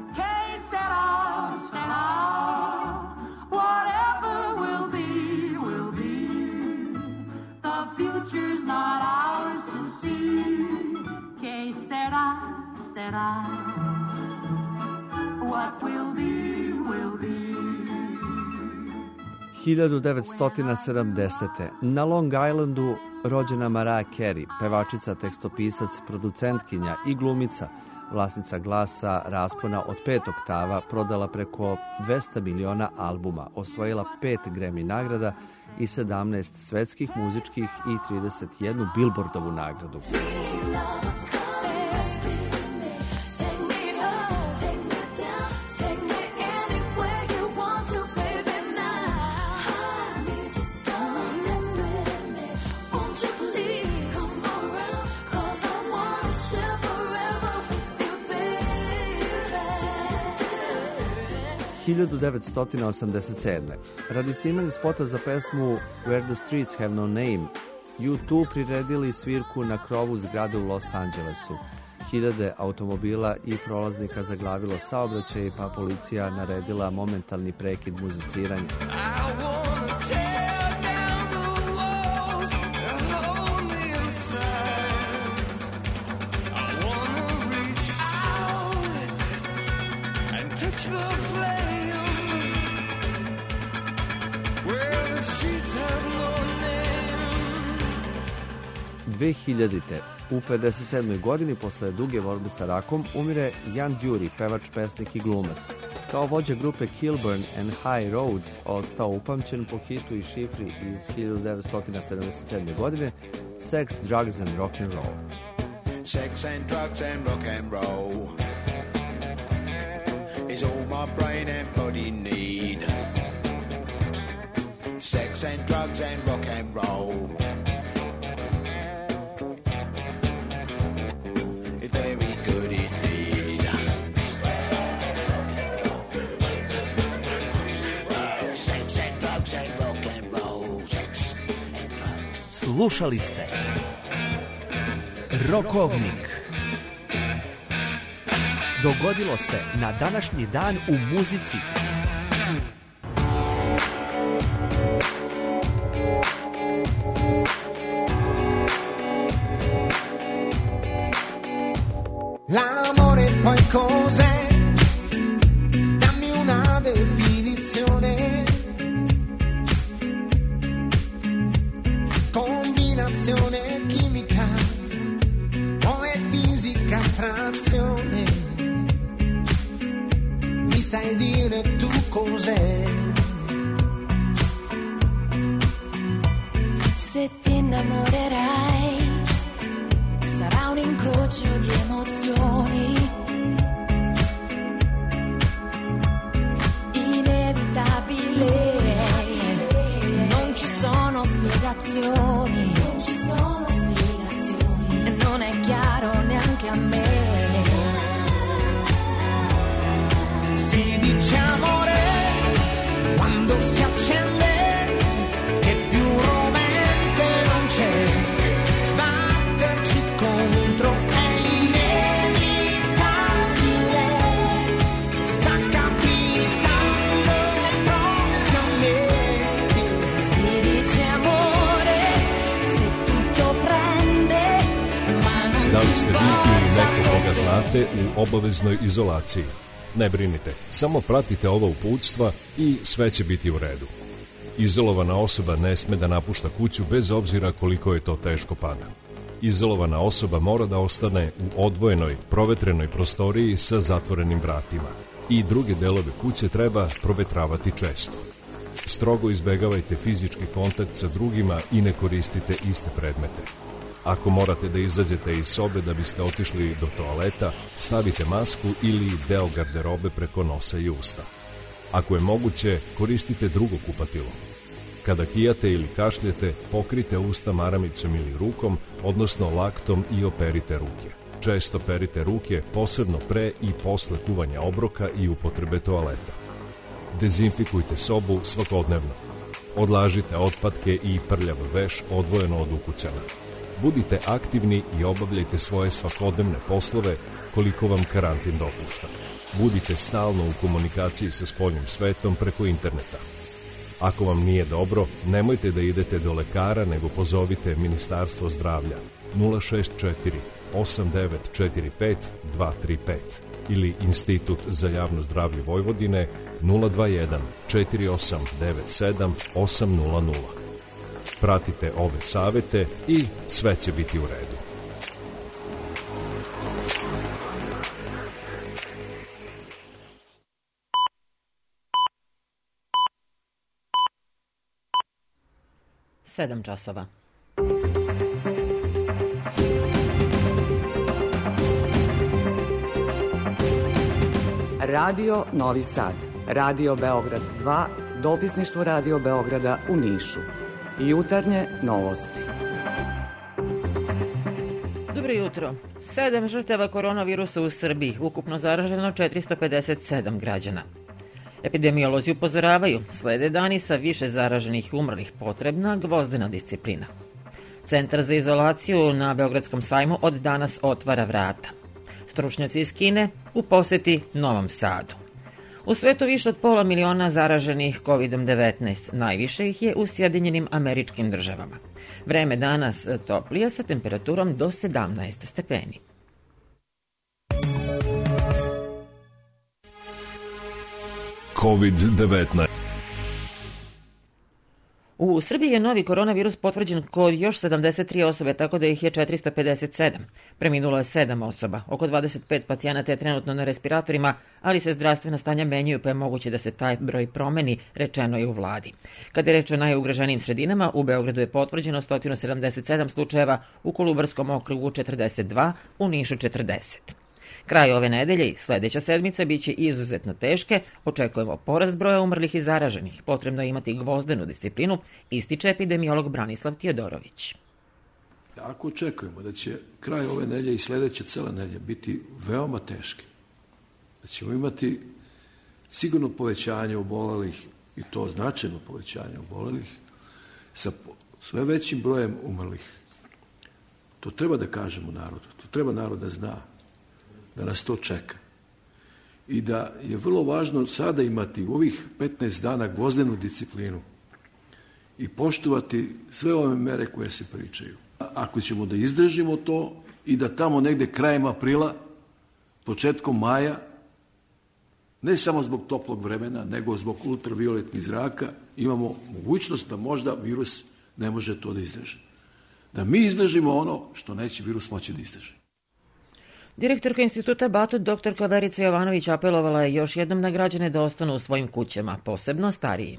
hiljadu devetsto sedamdesete. Na Long Islandu rođena Mariah Carey, pevačica, tekstopisac, producentkinja i glumica, vlasnica glasa raspona od pet oktava, prodala preko dvesta miliona albuma, osvojila pet Grammy nagrada i sedamnaest svetskih muzičkih i trideset jednu Billboardovu nagradu. hiljadu devetsto osamdeset sedme. Radi snimanja spota za pesmu Where the Streets Have No Name, U dva priredili svirku na krovu zgrade u Los Angelesu. Hiljade automobila i prolaznika zaglavilo saobraćaj, pa policija naredila momentalni prekid muziciranja. dvehiljadite. U pedeset sedmoj godini, posle duge borbe sa rakom, umire Jan Dury, pevač, pesnik i glumac. Kao vođa grupe Kilburn and High Roads ostao upamćen po hitu i šifri iz hiljadu devetsto sedamdeset sedme. godine Sex, Drugs and Rock and Roll. Sex and drugs and rock and roll is all my brain and body need. Sex and drugs and rock and roll. Slušali ste Rokovnik. Dogodilo se na današnji dan u muzici. L'amore poi cos'è? Dammi una definizione. Combinazione chimica o è fisica attrazione? Mi sai dire tu cos'è? Se ti innamorerai sarà un incrocio di emozioni inevitabile, non ci sono spiegazioni, non ci sono spiegazioni, e non è chiaro neanche a me. Si dice amore quando si accende, che più rovente non c'è. Sbatterci contro è inevitabile, sta capitando proprio a me. Si dice amore se tutto prende, ma non Da li ti ste vi porta ili neko koga dove. znate u obaveznoj izolaciji? Ne brinite, samo pratite ova uputstva i sve će biti u redu. Izolovana osoba ne sme da napušta kuću bez obzira koliko je to teško pada. Izolovana osoba mora da ostane u odvojenoj, provetrenoj prostoriji sa zatvorenim vratima. I druge delove kuće treba provetravati često. Strogo izbegavajte fizički kontakt sa drugima i ne koristite iste predmete. Ako morate da izađete iz sobe da biste otišli do toaleta, stavite masku ili deo garderobe preko nosa i usta. Ako je moguće, koristite drugo kupatilo. Kada kijate ili kašljete, pokrite usta maramicom ili rukom, odnosno laktom i operite ruke. Često perite ruke, posebno pre i posle kuvanja obroka i upotrebe toaleta. Dezinfikujte sobu svakodnevno. Odlažite otpadke i prljav veš odvojeno od ukućana. Budite aktivni i obavljajte svoje svakodnevne poslove koliko vam karantin dopušta. Budite stalno u komunikaciji sa spoljnim svetom preko interneta. Ako vam nije dobro, nemojte da idete do lekara, nego pozovite Ministarstvo zdravlja nula šest četiri osam devet četiri pet dva tri pet ili Institut za javno zdravlje Vojvodine nula dva jedan četiri osam devet sedam osam nula nula. Pratite ove savete i sve će biti u redu. Sedam časova. Radio Novi Sad, Radio Beograd dva, dopisništvo Radio Beograda u Nišu. Jutarnje novosti. Dobro jutro. Sedam žrtava koronavirusa u Srbiji, ukupno zaraženo četiristo pedeset sedam građana. Epidemiolozi upozoravaju, slede dani sa više zaraženih i umrlih, potrebna gvozdena disciplina. Centar za izolaciju na Beogradskom sajmu od danas otvara vrata. Stručnjaci iz Kine u poseti Novom Sadu. U svetu više od pola miliona zaraženih kovid devetnaest, najviše ih je u Sjedinjenim Američkim Državama. Vreme danas toplije sa temperaturom do sedamnaest stepeni. kovid devetnaest. U Srbiji je novi koronavirus potvrđen kod još sedamdeset tri osobe, tako da ih je četiristo pedeset sedam. Preminulo je sedam osoba. Oko dvadeset pet pacijenata je trenutno na respiratorima, ali se zdravstvena stanja menjaju, pa je moguće da se taj broj promeni, rečeno je u vladi. Kada je reč o najugroženijim sredinama, u Beogradu je potvrđeno sto sedamdeset sedam slučajeva, u Kolubarskom okrugu četrdeset dva, u Nišu četrdeset. Kraj ove nedelje i sledeća sedmica biće izuzetno teške, očekujemo porast broja umrlih i zaraženih. Potrebno je imati gvozdenu disciplinu, ističe epidemiolog Branislav Tijodorović. Ako očekujemo da će kraj ove nedelje i sledeća cela nedelja biti veoma teške, da ćemo imati sigurno povećanje obolelih, i to značajno povećanje obolelih, sa sve većim brojem umrlih. To treba da kažemo narodu, to treba narod da zna, da nas to čeka. I da je vrlo važno sada imati u ovih petnaest dana gvozdenu disciplinu i poštovati sve ove mere koje se pričaju. Ako ćemo da izdržimo to i da tamo negde krajem aprila, početkom maja, ne samo zbog toplog vremena, nego zbog ultravioletnih zraka, imamo mogućnost da možda virus ne može to da izdrži. Da mi izdržimo ono što neće virus moći da izdrži. Direktorka instituta Batut, doktorka Verica Jovanović, apelovala je još jednom na građane da ostanu u svojim kućama, posebno stariji.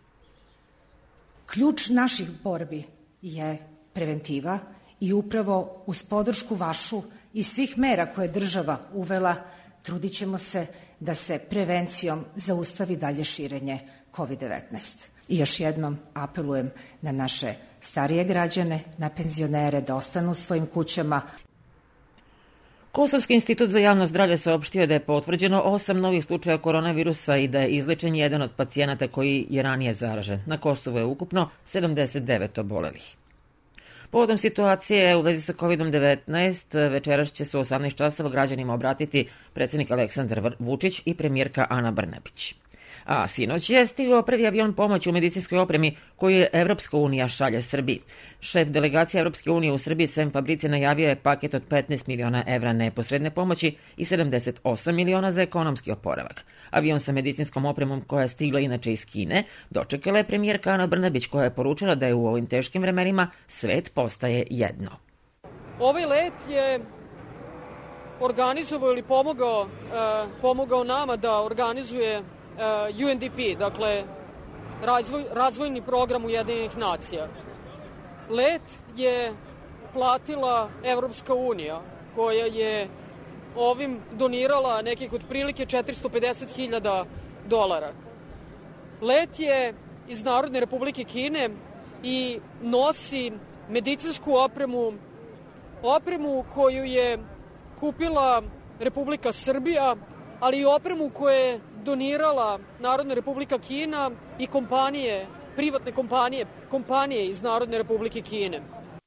Ključ naših borbi je preventiva i upravo uz podršku vašu i svih mera koje je država uvela, trudit ćemo se da se prevencijom zaustavi dalje širenje kovid devetnaest. I još jednom apelujem na naše starije građane, na penzionere da ostanu u svojim kućama. Kosovski institut za javno zdravlje saopštio da je potvrđeno osam novih slučaja koronavirusa i da je izlečen jedan od pacijenata koji je ranije zaražen. Na Kosovu je ukupno sedamdeset devet obolelih. Povodom situacije u vezi sa kovid devetnaest, večeras će se u osamnaest časova građanima obratiti predsjednik Aleksandar Vučić i premijerka Ana Brnabić. A sinoć je stigao prvi avion pomoći u medicinskoj opremi koju je Evropska unija šalje Srbiji. Šef delegacije Evropske unije u Srbiji, Sem Fabrici, najavio je paket od petnaest miliona evra neposredne pomoći i sedamdeset osam miliona za ekonomski oporavak. Avion sa medicinskom opremom, koja je stigla inače iz Kine, dočekala je premijerka Ana Brnabić, koja je poručila da je u ovim teškim vremenima svet postaje jedno. Ovaj let je organizovao ili pomogao, eh, pomogao nama da organizuje U N D P, dakle razvoj, razvojni program Ujedinjenih nacija. Let je platila Evropska unija, koja je ovim donirala nekih otprilike četiristo pedeset hiljada dolara. Let je iz Narodne Republike Kine i nosi medicinsku opremu, opremu koju je kupila Republika Srbija, ali i opremu koju je donirala Narodna Republika Kina i kompanije, privatne kompanije, kompanije iz Narodne Republike Kine.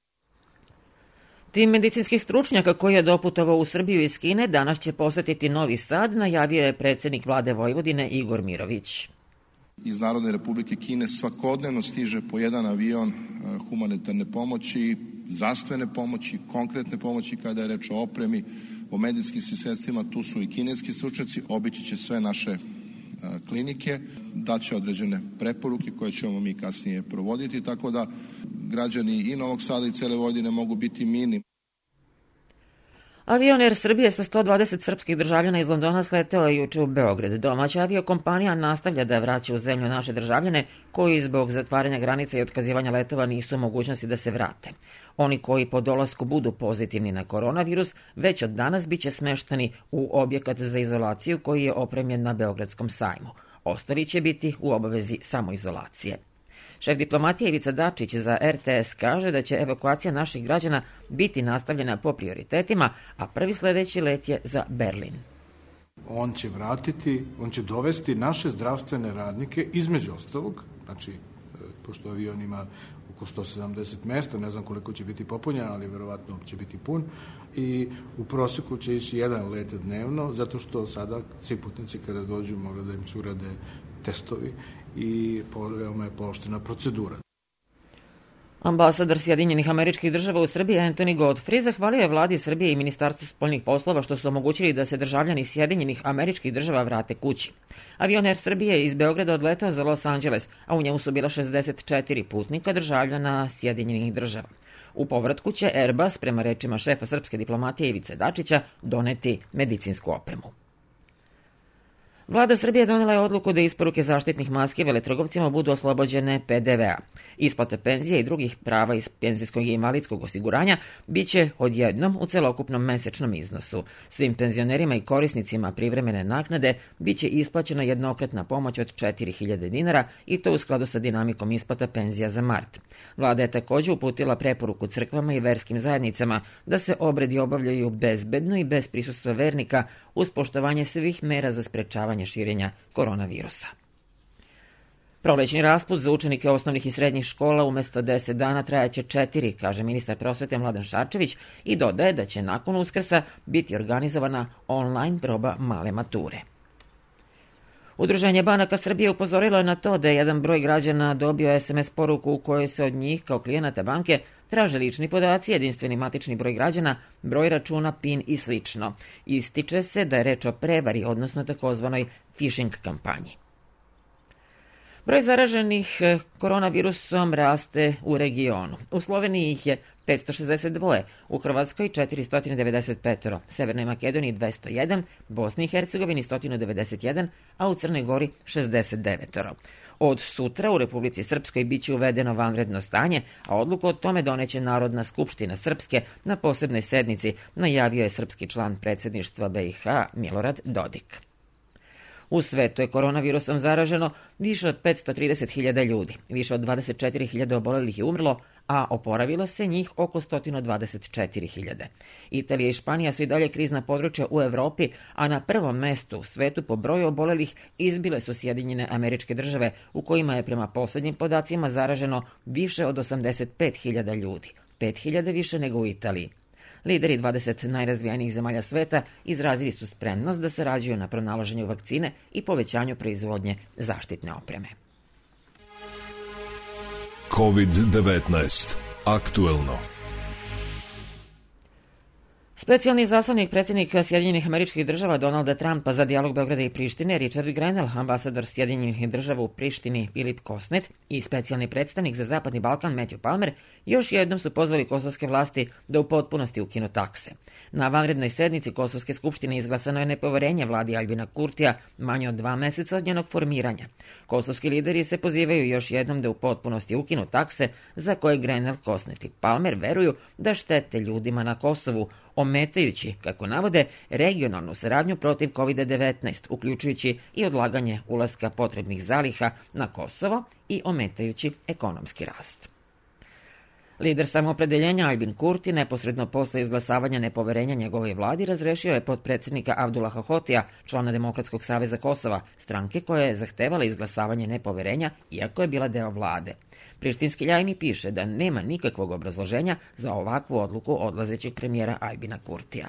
Tim medicinskih stručnjaka koji je doputovao u Srbiju iz Kine danas će posetiti Novi Sad, najavio je predsednik vlade Vojvodine Igor Mirović. Iz Narodne Republike Kine svakodnevno stiže po jedan avion humanitarne pomoći, zdravstvene pomoći, konkretne pomoći kada je reč o opremi, o medicinskim sredstvima. Tu su i kineski stručnjaci, obići će sve naše klinike, daće određene preporuke koje ćemo mi kasnije provoditi, tako da građani i Novog Sada i cele Vojvodine mogu biti mirni. Avion Air Srbije sa sto dvadeset srpskih državljana iz Londona sleteo je juče u Beograd. Domaća aviokompanija nastavlja da vraća u zemlju naše državljane koji zbog zatvaranja granica i otkazivanja letova nisu u mogućnosti da se vrate. Oni koji po dolasku budu pozitivni na koronavirus već od danas biće smeštani u objekat za izolaciju koji je opremljen na Beogradskom sajmu. Ostali će biti u obavezi samoizolacije. Šef diplomatije Ivica Dačić za er te es kaže da će evakuacija naših građana biti nastavljena po prioritetima, a prvi sledeći let je za Berlin. On će vratiti, on će dovesti naše zdravstvene radnike, između ostalog, znači, pošto avion ima oko sto sedamdeset mesta, ne znam koliko će biti popunjen, ali verovatno će biti pun, i u proseku će ići jedan let dnevno, zato što sada svi putnici kada dođu mora da im se urade testovi i veoma je pooštrena procedura. Ambasador Sjedinjenih Američkih Država u Srbiji Anthony Godfrey zahvalio je vladi Srbije i Ministarstvu spoljnih poslova što su omogućili da se državljani Sjedinjenih Američkih Država vrate kući. Avion Air Srbije je iz Beograda odletao za Los Angeles, a u njemu su bila šezdeset četiri putnika državljana Sjedinjenih Država. U povratku će Airbus, prema rečima šefa srpske diplomatije Ivice Dačića, doneti medicinsku opremu. Vlada Srbije donela je odluku da isporuke zaštitnih maski veletrgovcima budu oslobođene pe de ve a. Isplata penzije i drugih prava iz penzijskog i invalidskog osiguranja biće odjednom u celokupnom mesečnom iznosu. Svim penzionerima i korisnicima privremene naknade biće isplaćena jednokratna pomoć od četiri hiljade dinara i to u skladu sa dinamikom isplata penzija za mart. Vlada je takođe uputila preporuku crkvama i verskim zajednicama da se obredi obavljaju bezbedno i bez prisustva vernika uz poštovanje svih mera za sprečavanje širenja koronavirusa. Prolećni raspust za učenike osnovnih i srednjih škola umesto deset dana trajaće četiri, kaže ministar prosvete Mladen Šarčević i dodaje da će nakon Uskrsa biti organizovana online proba male mature. Udruženje banaka Srbije upozorilo je na to da je jedan broj građana dobio es em es poruku u kojoj se od njih kao klijenata banke traže lični podaci, jedinstveni matični broj građana, broj računa, pin i slično. Ističe se da je reč o prevari, odnosno takozvanoj phishing kampanji. Broj zaraženih koronavirusom raste u regionu. U Sloveniji ih je petsto šezdeset dva, u Hrvatskoj četiristo devedeset pet, Severnoj Makedoniji dvesta jedan, Bosni i Hercegovini sto devedeset jedan, a u Crnoj Gori šezdeset devet. Od sutra u Republici Srpskoj biće uvedeno vanredno stanje, a odluku o tome doneće Narodna skupština Srpske na posebnoj sednici, najavio je srpski član predsjedništva be i ha Milorad Dodik. U svetu je koronavirusom zaraženo više od petsto trideset hiljada ljudi, više od dvadeset četiri hiljade obolelih je umrlo, a oporavilo se njih oko sto dvadeset četiri hiljade. Italija i Španija su i dalje krizna područja u Evropi, a na prvom mestu u svetu po broju obolelih izbile su Sjedinjene Američke Države, u kojima je prema poslednjim podacima zaraženo više od osamdeset pet hiljada ljudi, pet hiljada više nego u Italiji. Lideri dvadeset najrazvijenijih zemalja sveta izrazili su spremnost da sarađuju na pronalaženju vakcine i povećanju proizvodnje zaštitne opreme. kovid devetnaest. Aktuelno. Specijalni izaslanik predsjednika Sjedinjenih Američkih Država Donalda Trumpa za dijalog Beograda i Prištine Richard Grenell, ambasador Sjedinjenih Država u Prištini Filip Kosnet i specijalni predstavnik za Zapadni Balkan Matthew Palmer još jednom su pozvali kosovske vlasti da u potpunosti ukinu takse. Na vanrednoj sednici Kosovske skupštine izglasano je nepoverenje vladi Aljbina Kurtija manje od dva meseca od njenog formiranja. Kosovski lideri se pozivaju još jednom da u potpunosti ukinu takse za koje Grenell, Kosnet i Palmer veruju da štete ljudima na Kosovu, ometajući, kako navode, regionalnu saradnju protiv kovid devetnaest, uključujući i odlaganje ulaska potrebnih zaliha na Kosovo i ometajući ekonomski rast. Lider samoopredeljenja Albin Kurti neposredno posle izglasavanja nepoverenja njegovoj vladi razrešio je potpredsednika Abdullaha Hotija, člana Demokratskog saveza Kosova, stranke koja je zahtevala izglasavanje nepoverenja, iako je bila deo vlade. Prištinski Ljajmi piše da nema nikakvog obrazloženja za ovakvu odluku odlazećeg premijera Albina Kurtija.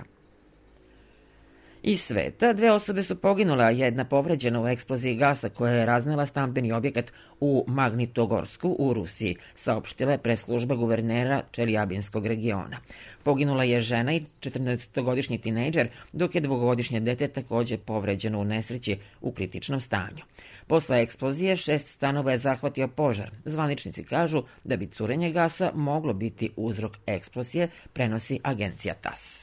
Iz sveta dve osobe su poginule, a jedna povređena u eksploziji gasa koja je raznela stambeni objekat u Magnitogorsku u Rusiji, saopštila je presslužba guvernera Čelijabinskog regiona. Poginula je žena i četrnaestogodišnji tinejdžer, dok je dvogodišnje dete takođe povređeno u nesreći u kritičnom stanju. Posle eksplozije šest stanova je zahvatio požar. Zvaničnici kažu da bi curenje gasa moglo biti uzrok eksplozije, prenosi agencija T A S.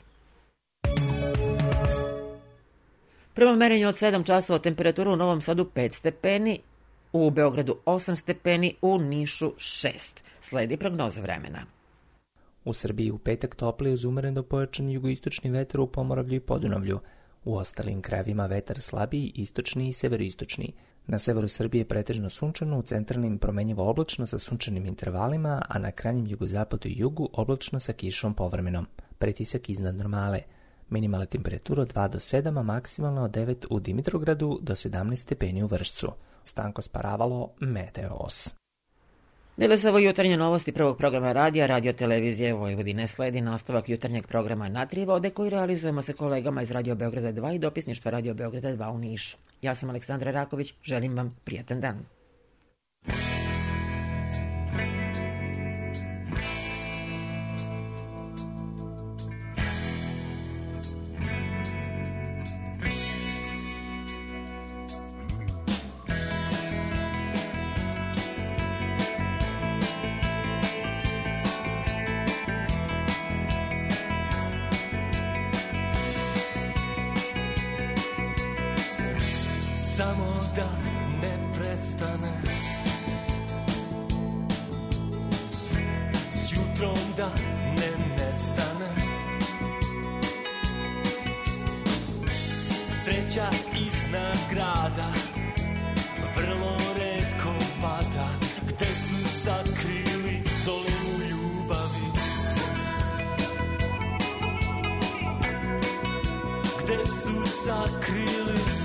Prema merenju od sedam časova temperatura u Novom Sadu pet stepeni, u Beogradu osam stepeni, u Nišu šest. Sledi prognoza vremena. U Srbiji u petak toplije uz umeren do pojačan jugoistočni vetar u Pomoravlju i Podunavlju. U ostalim krajevima vetar slabiji, istočni i severoistočni. Na severu Srbije pretežno sunčano, u centralnim promenjivo oblačno sa sunčanim intervalima, a na krajnjem jugozapadu i jugu oblačno sa kišom povremenom. Pretisak iznad normale. Minimalna temperatura od dva do sedam, a maksimalna od devet u Dimitrovgradu do sedamnaest stepeni u Vršcu. Stanko Sparavalo, Meteos. Bile su ovo jutarnje novosti prvog programa radija, Radio televizije Vojvodine. Sledi nastavak jutarnjeg programa Na tri vode koji realizujemo sa kolegama iz Radio Beograda dva i dopisništva Radio Beograda dva u Nišu. Ja sam Aleksandra Raković, želim vam prijatan dan. Samo da ne prestane, s jutrom da ne nestane, sreća iznad grada vrlo retko pada, gde su sakrili dolinu ljubavi, gde su sakrili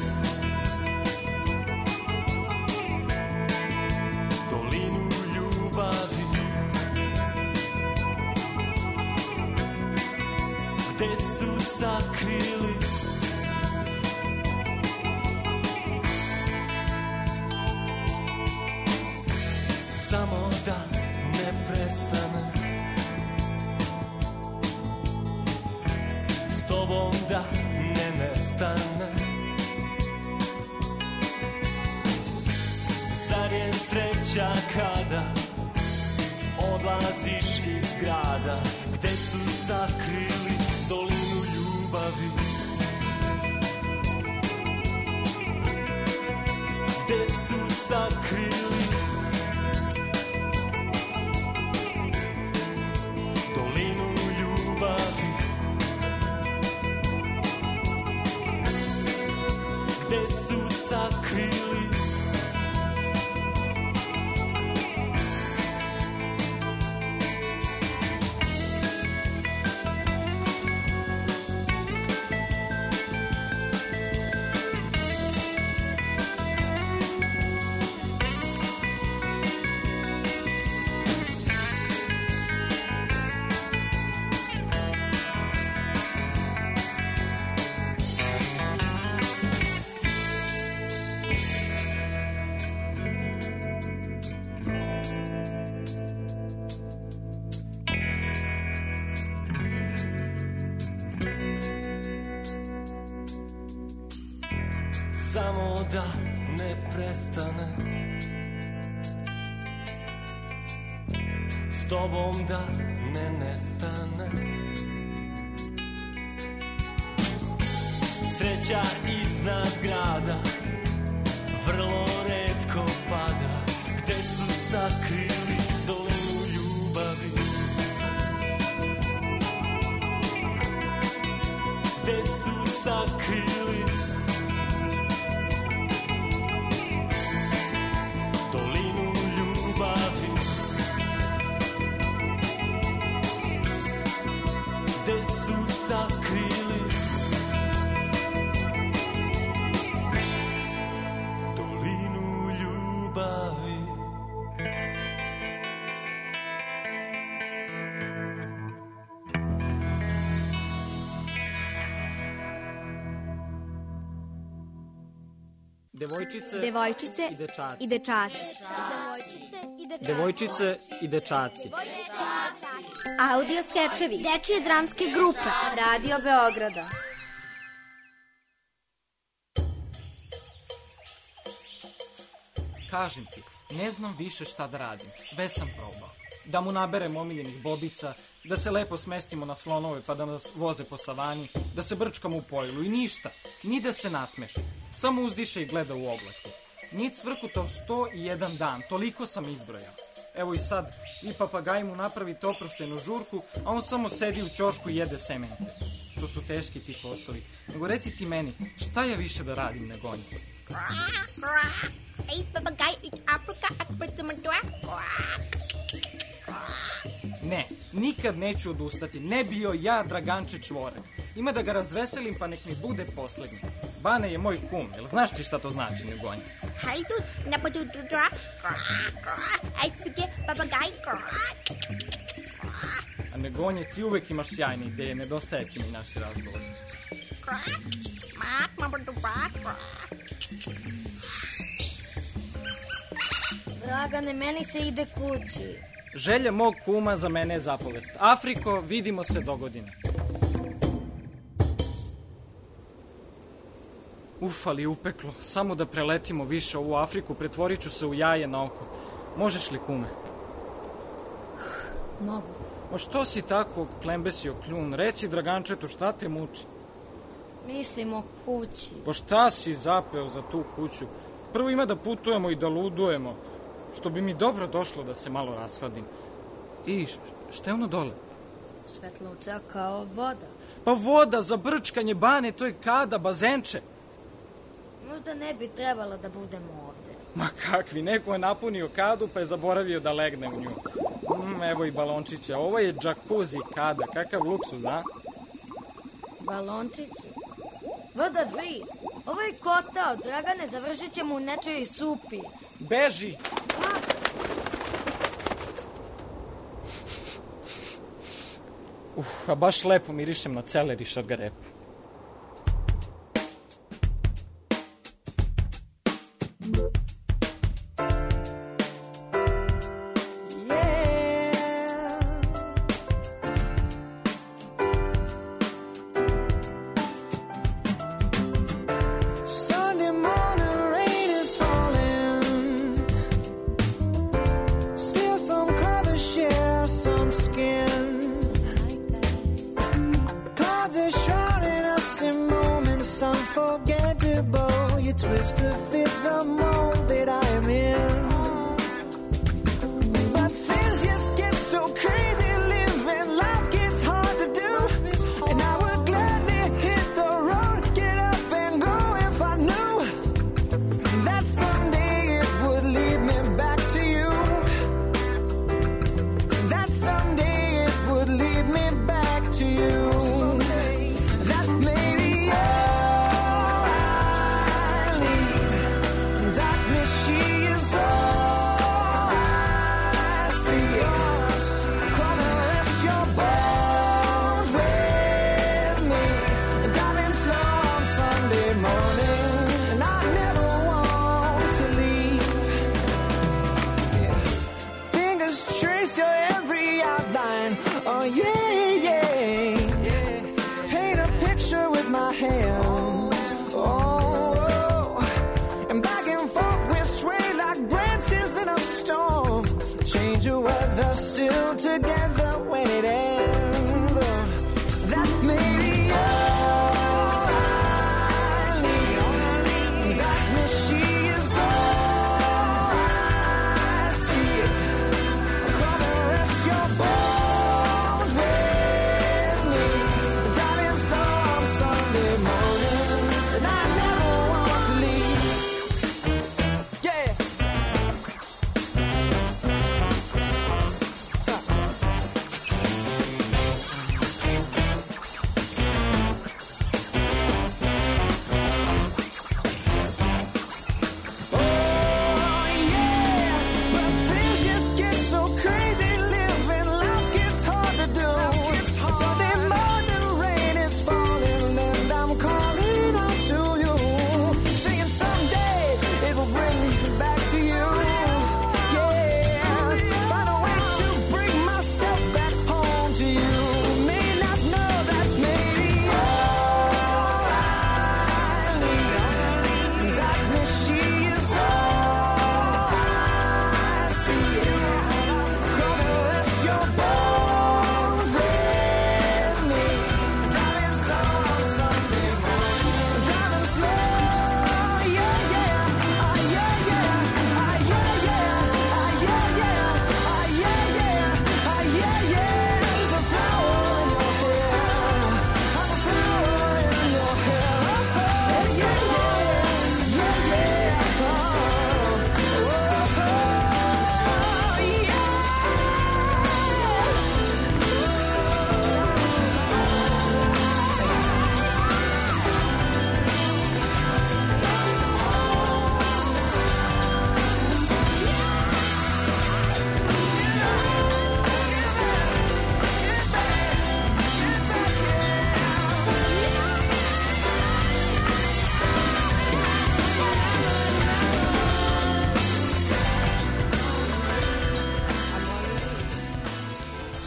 sakrili. Samo da ne prestane, s tobom da ne nestane, zar je sreća kada odlaziš iz grada, gde su sakrili dolinu ljubavi, gde su sakrili dolinu ljubavi, gde su sakrili samo da ne prestane, s tobom da ne nestane, sreća iznad grada vrlo retko pada, gde su sakrili dolinu ljubavi, Devojčice, devojčice i dečaci. I dečaci. Devojčice i dečaci. Audio skečevi. Dečije dramske grupe. Radio Beograda. Kažem ti, ne znam više šta da radim. Sve sam probao. Da mu naberem omiljenih bobica, da se lepo smestimo na slonove pa da nas voze po savani, da se brčkamo u pojilu i ništa, ni da se nasmeši. Samo uzdiše i gleda u oblake. Nic cvrkutao sto i jedan dan, toliko sam izbrojao. Evo i sad, vi papagaji mu napravite oproštenu žurku, a on samo sedi u ćošku i jede semenke. Što su teški ti kosovi. Nego reci ti meni, šta ja više da radim nego oni? Ej, papagaj, Afrika, Ne, nikad neću odustati, ne bio ja Draganče čvore. Ima da ga razveselim pa nek mi bude poslednji. Bane je moj kum, jel znaš ti šta to znači Negonja? Hajde tu, napadu dra, ajde spike, papagaj. A Negonje, ti uvek imaš sjajne ideje, nedostaje će mi naši razgovor. Dragane, meni se ide kući. Želja mog kuma za mene je zapovest. Afriko, vidimo se dogodine. Uf, ali upeklo. Samo da preletimo više ovu Afriku, pretvorit ću se u jaje na oko. Možeš li, kume? Mogu. O što si tako klembesio kljun? Reci Dragančetu, šta te muči? Mislim o kući. Po šta si zapeo za tu kuću? Prvo ima da putujemo i da ludujemo. Što bi mi dobro došlo da se malo rasladim. I šta je ono dole? Svetlovca kao voda. Pa voda za brčkanje, Bane, to je kada, bazenče. Možda ne bi trebalo da budemo ovde. Ma kakvi, neko je napunio kadu pa je zaboravio da legne u nju. Mm, evo i balončića, ovo je džakuzi kada, kakav luksuz, a? Balončići? Voda free. Ovo je kotao, Dragane, završit ćemo u nečoj supi. Beži! Uf, a baš lepo mirišem na celer i šargarepu.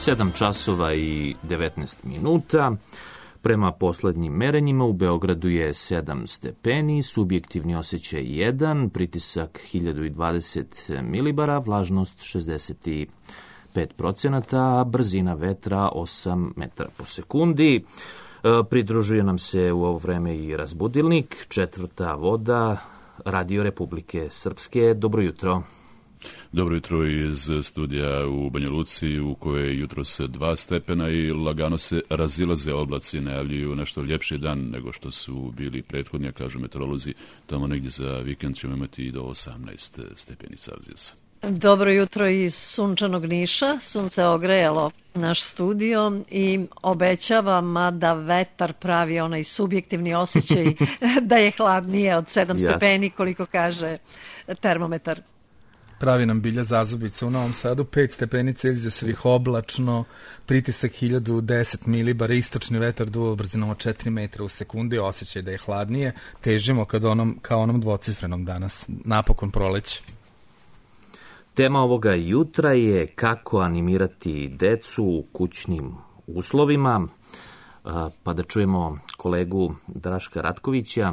sedam časova i devetnaest minuta. Prema poslednjim merenjima u Beogradu je sedam stepeni, subjektivni osjećaj jedan, pritisak hiljadu dvadeset milibara, vlažnost šezdeset pet procenata, brzina vetra osam metara po sekundi. Pridružuje nam se u ovo vreme i razbudilnik, četvrta voda, Radio Republike Srpske. Dobro jutro. Dobro jutro iz studija u Banja Luci, u kojoj je jutros dva stepena i lagano se razilaze oblaci, najavljuju nešto ljepši dan nego što su bili prethodni, a kažu meteorolozi, tamo negdje za vikend ćemo imati i do osamnaest stepeni Celzijusa. Dobro jutro iz sunčanog Niša, sunce ogrejalo naš studio i obećava, mada vetar pravi onaj subjektivni osjećaj da je hladnije od sedam yes. stepeni, koliko kaže termometar. Pravi nam Bilja Zazubica u Novom Sadu, pet stepeni Celzijusovih, oblačno, pritisak hiljadu deset milibara, istočni vetar duva brzinom od četiri metra u sekundi, osjećaj da je hladnije, težimo kad onom, kao onom dvocifrenom danas, napokon proleće. Tema ovoga jutra je kako animirati decu u kućnim uslovima, pa da čujemo kolegu Draška Ratkovića.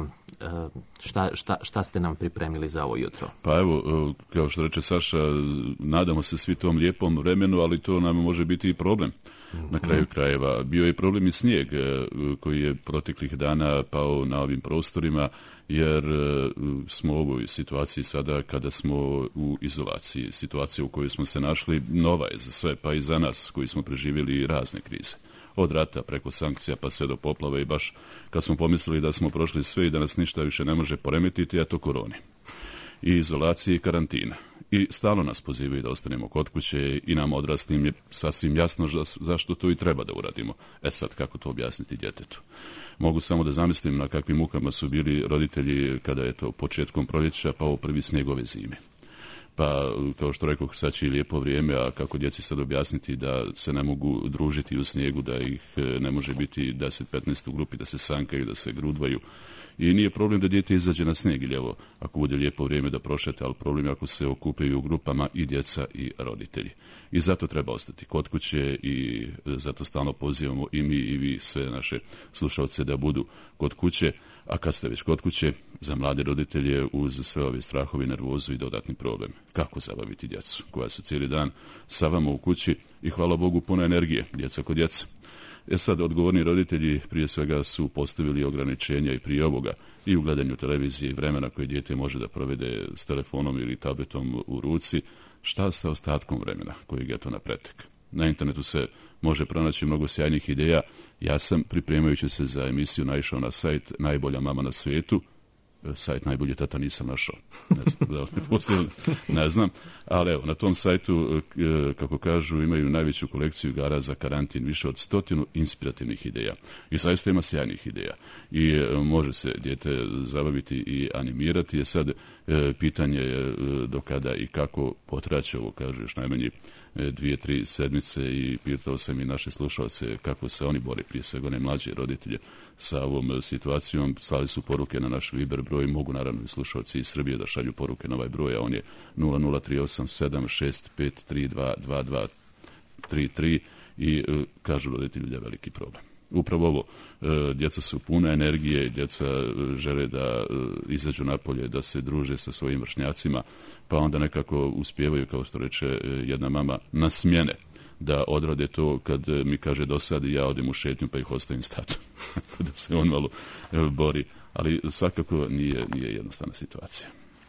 Šta, šta, šta ste nam pripremili za ovo jutro? Pa evo, kao što reče Saša, nadamo se svi tom lijepom vremenu, ali to nam može biti i problem. Na kraju krajeva bio je problem i snijeg koji je proteklih dana pao na ovim prostorima, jer smo u ovoj situaciji sada kada smo u izolaciji. Situacija u kojoj smo se našli nova je za sve, pa i za nas koji smo preživjeli razne krize. Od rata preko sankcija pa sve do poplave i baš kad smo pomislili da smo prošli sve i da nas ništa više ne može poremetiti, a to koroni. I izolacije i karantina. I stalno nas pozivaju da ostanemo kod kuće i nam odraslim je sasvim jasno zašto to i treba da uradimo. E sad, kako to objasniti djetetu? Mogu samo da zamislim na kakvim mukama su bili roditelji kada je to početkom proljeća pao prvi snijeg ove zime. Pa, kao što rekao, sad će i lijepo vrijeme, a kako djeci sad objasniti da se ne mogu družiti u snijegu, da ih ne može biti deset petnaest u grupi, da se sankaju, da se grudvaju. I nije problem da dijete izađe na snijeg ili evo, ako bude lijepo vrijeme da prošete, ali problem je ako se okupaju u grupama i djeca i roditelji. I zato treba ostati kod kuće i zato stalno pozivamo i mi i vi sve naše slušalce da budu kod kuće. A kad ste već kod kuće, za mlade roditelje uz sve ove strahove, nervozu i dodatni problem. Kako zabaviti djecu koja su cijeli dan sa vama u kući i hvala Bogu puno energije, djeca kod djeca. E sad, odgovorni roditelji prije svega su postavili ograničenja i prije ovoga i u gledanju televizije i vremena koje dijete može da provede s telefonom ili tabletom u ruci. Šta sa ostatkom vremena kojeg je to na pretek? Na internetu se može pronaći mnogo sjajnih ideja. Ja sam, pripremajući se za emisiju, naišao na sajt Najbolja mama na svijetu. Sajt Najbolji tata nisam našao. Ne znam, da li postoji, ne znam. Ali evo, na tom sajtu, kako kažu, imaju najveću kolekciju igara za karantin, više od stotinu inspirativnih ideja. I zaista ima sjajnih ideja. I može se dijete zabaviti i animirati. Je sad pitanje je do kada i kako potraće ovo, kaže još najmanje dvije, tri sedmice i pitao sam i naše slušalce kako se oni bore, prije svega one mlađe roditelje sa ovom situacijom. Slali su poruke na naš Viber broj, mogu naravno i slušalci iz Srbije da šalju poruke na ovaj broj, a on je nula nula tri osam sedam šest pet tri dva dva dva tri tri i e, kažu roditelji da je veliki problem. Upravo ovo, e, djeca su puna energije, djeca žele da e, izađu napolje, da se druže sa svojim vršnjacima, pa onda nekako uspijevaju, kao što reče jedna mama, na smjene da odrade to kad mi kaže do sad ja odem u šetnju pa ih ostavim s tatom. Da se on malo e, bori, ali svakako nije, nije jednostavna situacija.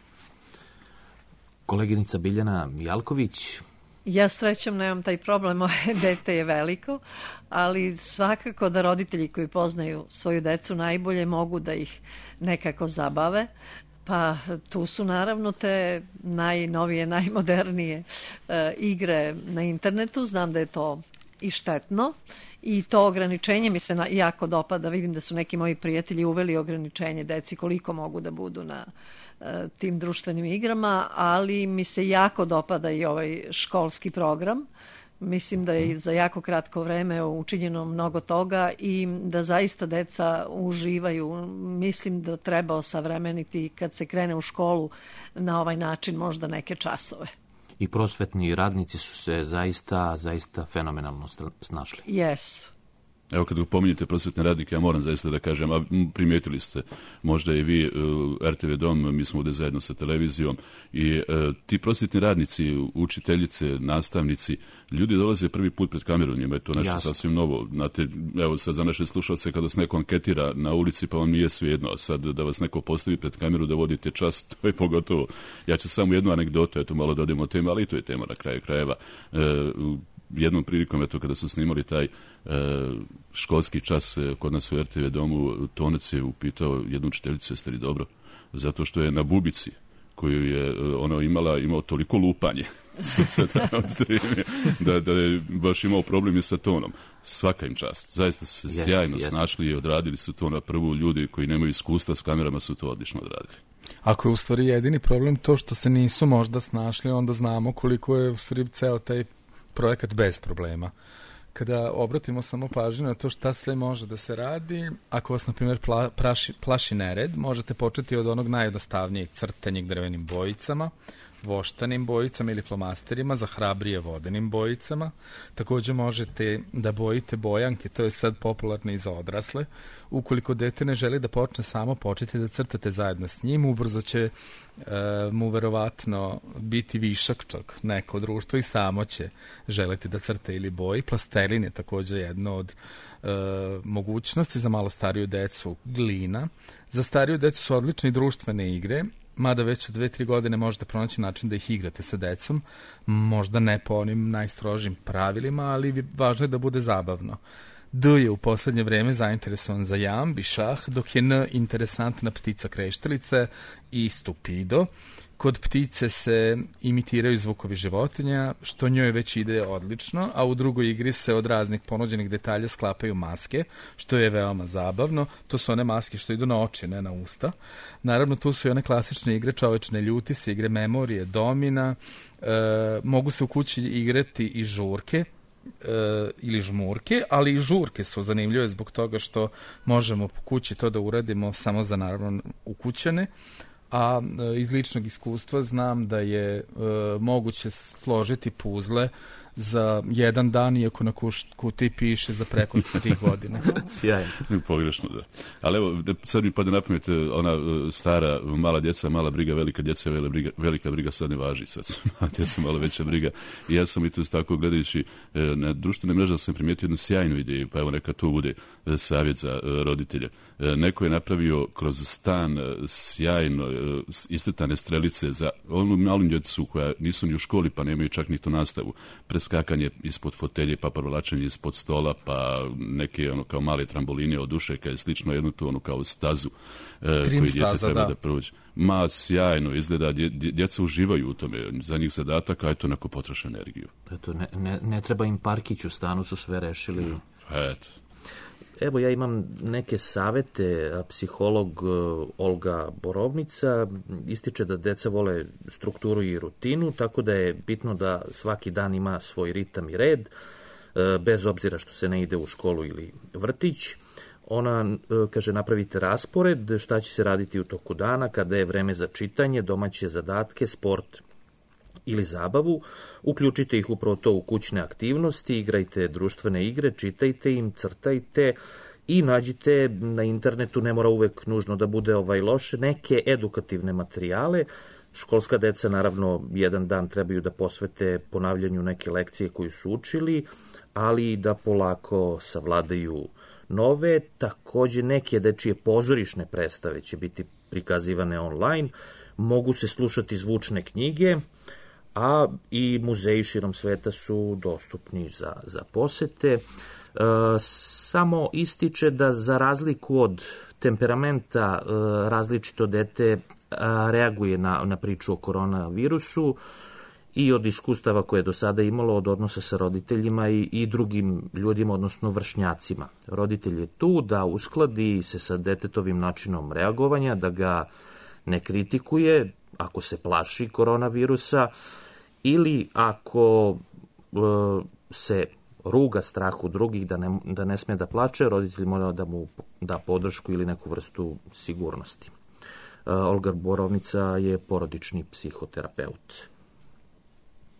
Koleginica Biljana Jalković. Ja srećom nemam taj problem, moje dete je veliko, ali svakako da roditelji koji poznaju svoju decu najbolje mogu da ih nekako zabave. Pa tu su naravno te najnovije, najmodernije e, igre na internetu. Znam da je to i štetno i to ograničenje mi se na, jako dopada. Vidim da su neki moji prijatelji uveli ograničenje deci koliko mogu da budu na e, tim društvenim igrama, ali mi se jako dopada i ovaj školski program. Mislim da je za jako kratko vreme učinjeno mnogo toga i da zaista deca uživaju. Mislim da treba osavremeniti kad se krene u školu na ovaj način možda neke časove. I prosvetni radnici su se zaista, zaista fenomenalno snašli. Yes. Evo kad pominjete prosvetne radnike, ja moram zaista da kažem, a primijetili ste možda i vi er te ve Dom, mi smo ovdje zajedno sa televizijom i uh, ti prosvetni radnici, učiteljice, nastavnici, ljudi dolaze prvi put pred kameru, njima je to nešto Jasne. sasvim novo. Znate, evo sad za naše slušalce, kada vas neko anketira na ulici pa vam nije svejedno, a sad da vas neko postavi pred kameru da vodite čas, to je pogotovo. Ja ću samo jednu anegdotu, eto malo dodajemo o temu, ali i to je tema na kraju krajeva. Uh, jednom prilikom, eto, kada su snimali taj e, školski čas e, kod nas u er te ve Domu, Tonac je upitao jednu učiteljicu, jeste li dobro? Zato što je na bubici koju je e, ona imala, imao toliko lupanje da, da je baš imao problem i sa tonom. Svaka im čast. Zaista su se jest, sjajno jest. snašli i odradili su to na prvu. Ljudi koji nemaju iskustva s kamerama su to odlično odradili. Ako je u stvari jedini problem to što se nisu možda snašli, onda znamo koliko je u stvari ceo taj projekat bez problema. Kada obratimo samo pažnju na to šta sve može da se radi, ako vas, na primjer, pla, praši, plaši nered, možete početi od onog najjednostavnijeg crtanjeg drvenim bojicama, voštanim bojicama ili flomasterima, za hrabrije vodenim bojicama. Također možete da bojite bojanke, to je sad popularno i za odrasle. Ukoliko dete ne želi da počne samo, početi da crtate zajedno s njim, ubrzo će e, mu verovatno biti višak čak neko društvo i samo će želiti da crta ili boji. Plastelin je također jedno od e, mogućnosti za malo stariju decu, glina. Za stariju decu su odlične društvene igre, mada već od dve, tri godine možete pronaći način da ih igrate sa decom, možda ne po onim najstrožim pravilima, ali važno je da bude zabavno. D je u poslednje vreme zainteresovan za jamb i šah, dok je N interesantna ptica kreštalice i stupido. Kod ptice se imitiraju zvukovi životinja, što njoj već ide odlično, a u drugoj igri se od raznih ponuđenih detalja sklapaju maske, što je veoma zabavno. To su one maske što idu na oči, ne na usta. Naravno, tu su i one klasične igre, čovečne ljuti se, igre memorije, domina. E, mogu se u kući igrati i žurke, E, ili žmurke, ali i žurke su zanimljive zbog toga što možemo po kući to da uradimo samo za, naravno, ukućane, a e, iz ličnog iskustva znam da je e, moguće složiti puzle za jedan dan, iako na kutiji piše za preko tri godine. Sjajno. Pogrešno, da. Ali evo, sad mi pada na pamet ona stara, mala djeca, mala briga, velika djeca, velika briga, velika briga sad ne važi, sad su mala djeca, malo veća briga. I ja sam i tu tako gledajući na društvene mreže sam primijetio jednu sjajnu ideju, pa evo neka to bude savjet za roditelje. Neko je napravio kroz stan sjajno iscrtane strelice za onu malu djecu koja nisu ni u školi, pa nemaju čak ni tu nastavu. Skakanje ispod fotelje, pa provlačenje ispod stola, pa neke ono kao male tramboline od dušeka i slično, jednu tu ono kao stazu e, koju dijete treba da, da prođe. Ma, sjajno izgleda, dje, djeca uživaju u tome, za njih zadatak, a eto neko potroša energiju. Eto, ne, ne, ne treba im parkić u stanu, su sve rešili. Eto. Evo, ja imam neke savete, psiholog Olga Borovnica ističe da deca vole strukturu i rutinu, tako da je bitno da svaki dan ima svoj ritam i red, bez obzira što se ne ide u školu ili vrtić. Ona kaže napravite raspored, šta će se raditi u toku dana, kada je vreme za čitanje, domaće zadatke, sport ili zabavu, uključite ih upravo to u kućne aktivnosti, igrajte društvene igre, čitajte im, crtajte i nađite na internetu, ne mora uvek nužno da bude ovaj loše, neke edukativne materijale. Školska deca naravno jedan dan trebaju da posvete ponavljanju neke lekcije koju su učili, ali i da polako savladaju nove. Takođe neke dečije pozorišne predstave će biti prikazivane online, mogu se slušati zvučne knjige, a i muzeji širom sveta su dostupni za, za posete. E, samo ističe da za razliku od temperamenta e, različito dete a, reaguje na, na priču o koronavirusu i od iskustava koje je do sada imalo, od odnosa sa roditeljima i, i drugim ljudima, odnosno vršnjacima. Roditelj je tu da uskladi se sa detetovim načinom reagovanja, da ga ne kritikuje ako se plaši koronavirusa, ili ako e, se ruga strahu drugih da ne, da ne sme da plače, roditelj mora da mu da podršku ili neku vrstu sigurnosti. E, Olga Borovnica je porodični psihoterapeut.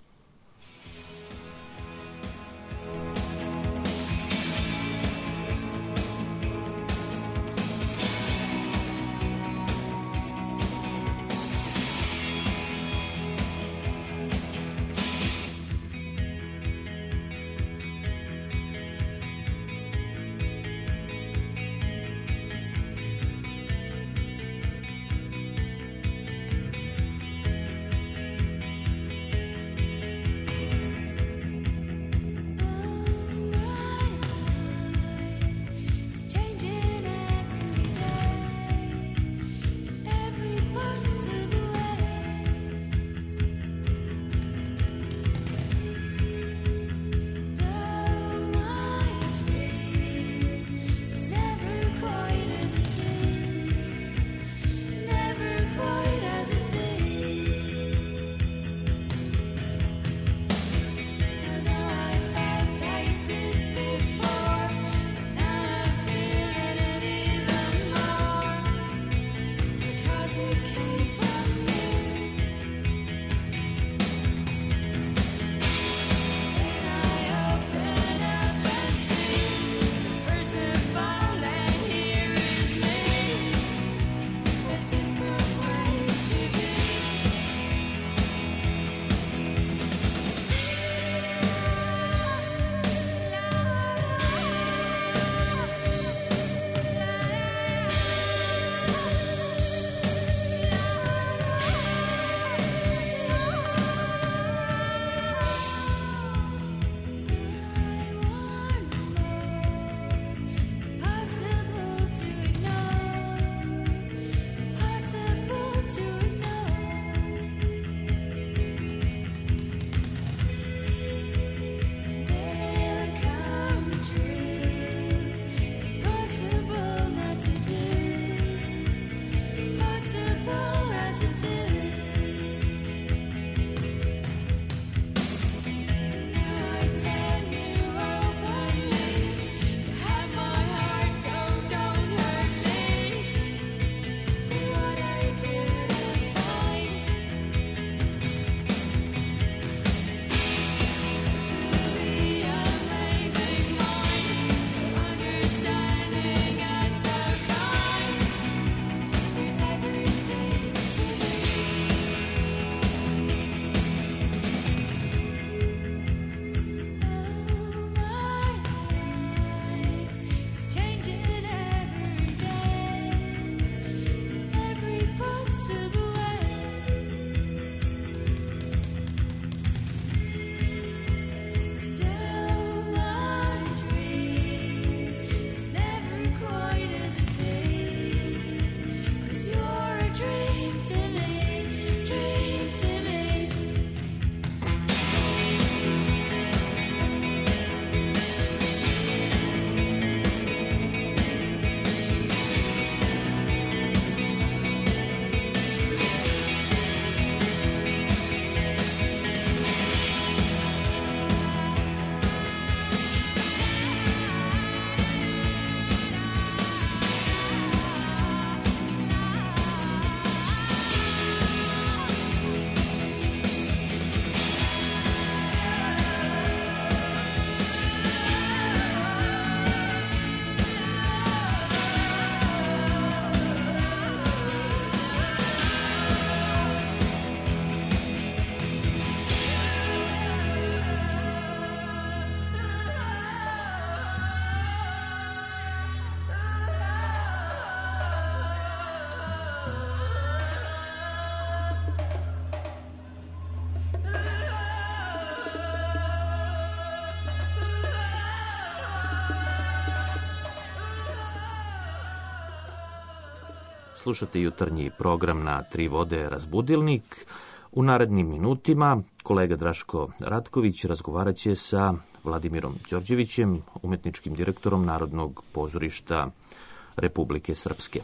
Slušate jutarnji program na Tri vode Razbudilnik. U narednim minutima kolega Draško Ratković razgovarat će sa Vladimirom Đorđevićem, umetničkim direktorom Narodnog pozorišta Republike Srpske.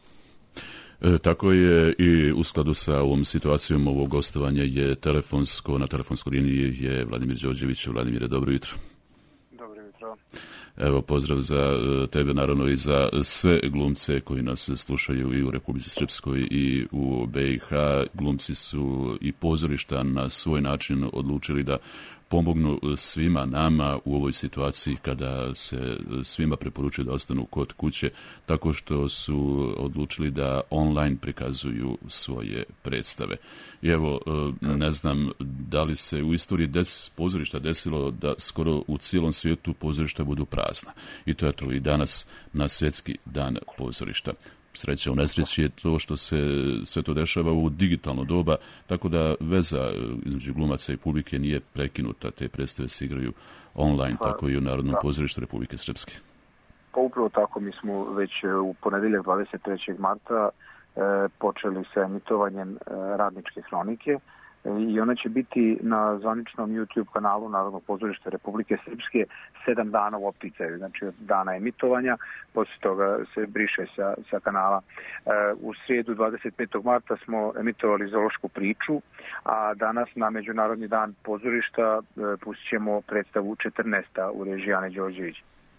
E, tako je i u skladu sa ovom situacijom ovog gostovanja je telefonsko, na telefonskoj liniji je Vladimir Đorđević. Vladimire, dobro jutro. Dobro jutro. Evo, pozdrav za tebe, naravno i za sve glumce koji nas slušaju i u Republici Srpskoj i u B i H. Glumci su i pozorišta na svoj način odlučili da pomognu svima nama u ovoj situaciji kada se svima preporučuje da ostanu kod kuće, tako što su odlučili da online prikazuju svoje predstave. I evo, ne znam da li se u istoriji des, pozorišta desilo da skoro u cijelom svijetu pozorišta budu prazna. I to je to i danas na Svjetski dan pozorišta. Sreća u nesreći je to što se sve to dešava u digitalno doba, tako da veza između glumaca i publike nije prekinuta. Te predstave se igraju online, pa, tako i u Narodnom da. pozorištu Republike Srpske. Pa upravo tako, mi smo već u ponedjeljak dvadeset trećeg marta e, počeli sa emitovanjem e, Radničke hronike, i ona će biti na zvaničnom YouTube kanalu Narodnog pozorišta Republike Srpske sedam dana u opticaju, znači od dana emitovanja, posle toga se briše sa, sa kanala. E, u srijedu dvadeset petog marta smo emitovali zoološku priču, a danas na Međunarodni dan pozorišta e, pustit ćemo predstavu četrnaesta u režiji Ane Đorđević.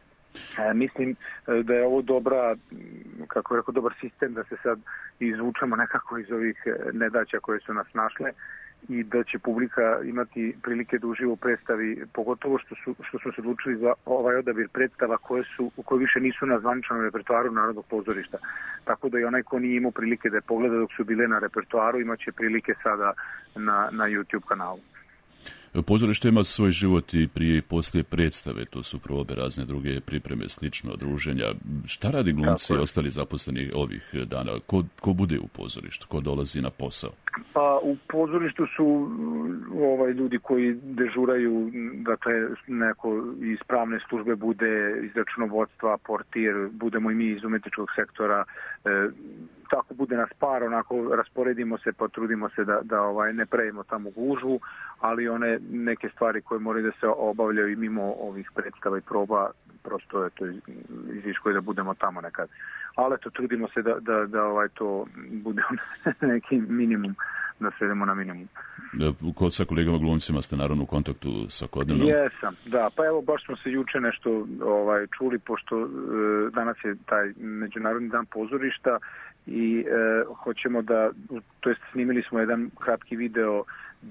E, mislim da je ovo dobra, kako je rekao, dobar sistem da se sad izvučemo nekako iz ovih nedaća koje su nas našle i da će publika imati prilike da uživo predstavi, pogotovo što su, što su se odlučili za ovaj odabir predstava koje, su, koje više nisu na zvaničnom repertoaru Narodnog pozorišta. Tako da i onaj ko nije imao prilike da je pogleda dok su bile na repertoaru, imaće prilike sada na, na YouTube kanalu. Pozorište ima svoj život i prije i poslije predstave, to su probe, razne druge pripreme, slično, druženja. Šta radi glumci i ostali zaposleni ovih dana? Ko, ko bude u pozorištu? Ko dolazi na posao? Pa u pozorištu su ovaj ljudi koji dežuraju, dakle neko iz pravne službe bude, iz računovodstva, portir, budemo i mi iz umetničkog sektora, e, tako bude nas par, onako rasporedimo se, potrudimo se da, da ovaj, ne pravimo tamo gužvu, ali one neke stvari koje moraju da se obavljaju i mimo ovih predstava i proba, prosto je to izviško da budemo tamo nekad. Ali to trudimo se da, da, da ovaj, to bude neki minimum, da svedemo na minimum. Kod sa kolegama glumcima ste naravno u kontaktu svakodnevno? Jesam, da. Pa evo, baš smo se juče nešto ovaj, čuli, pošto e, danas je taj Međunarodni dan pozorišta i e, hoćemo da, to jest snimili smo jedan kratki video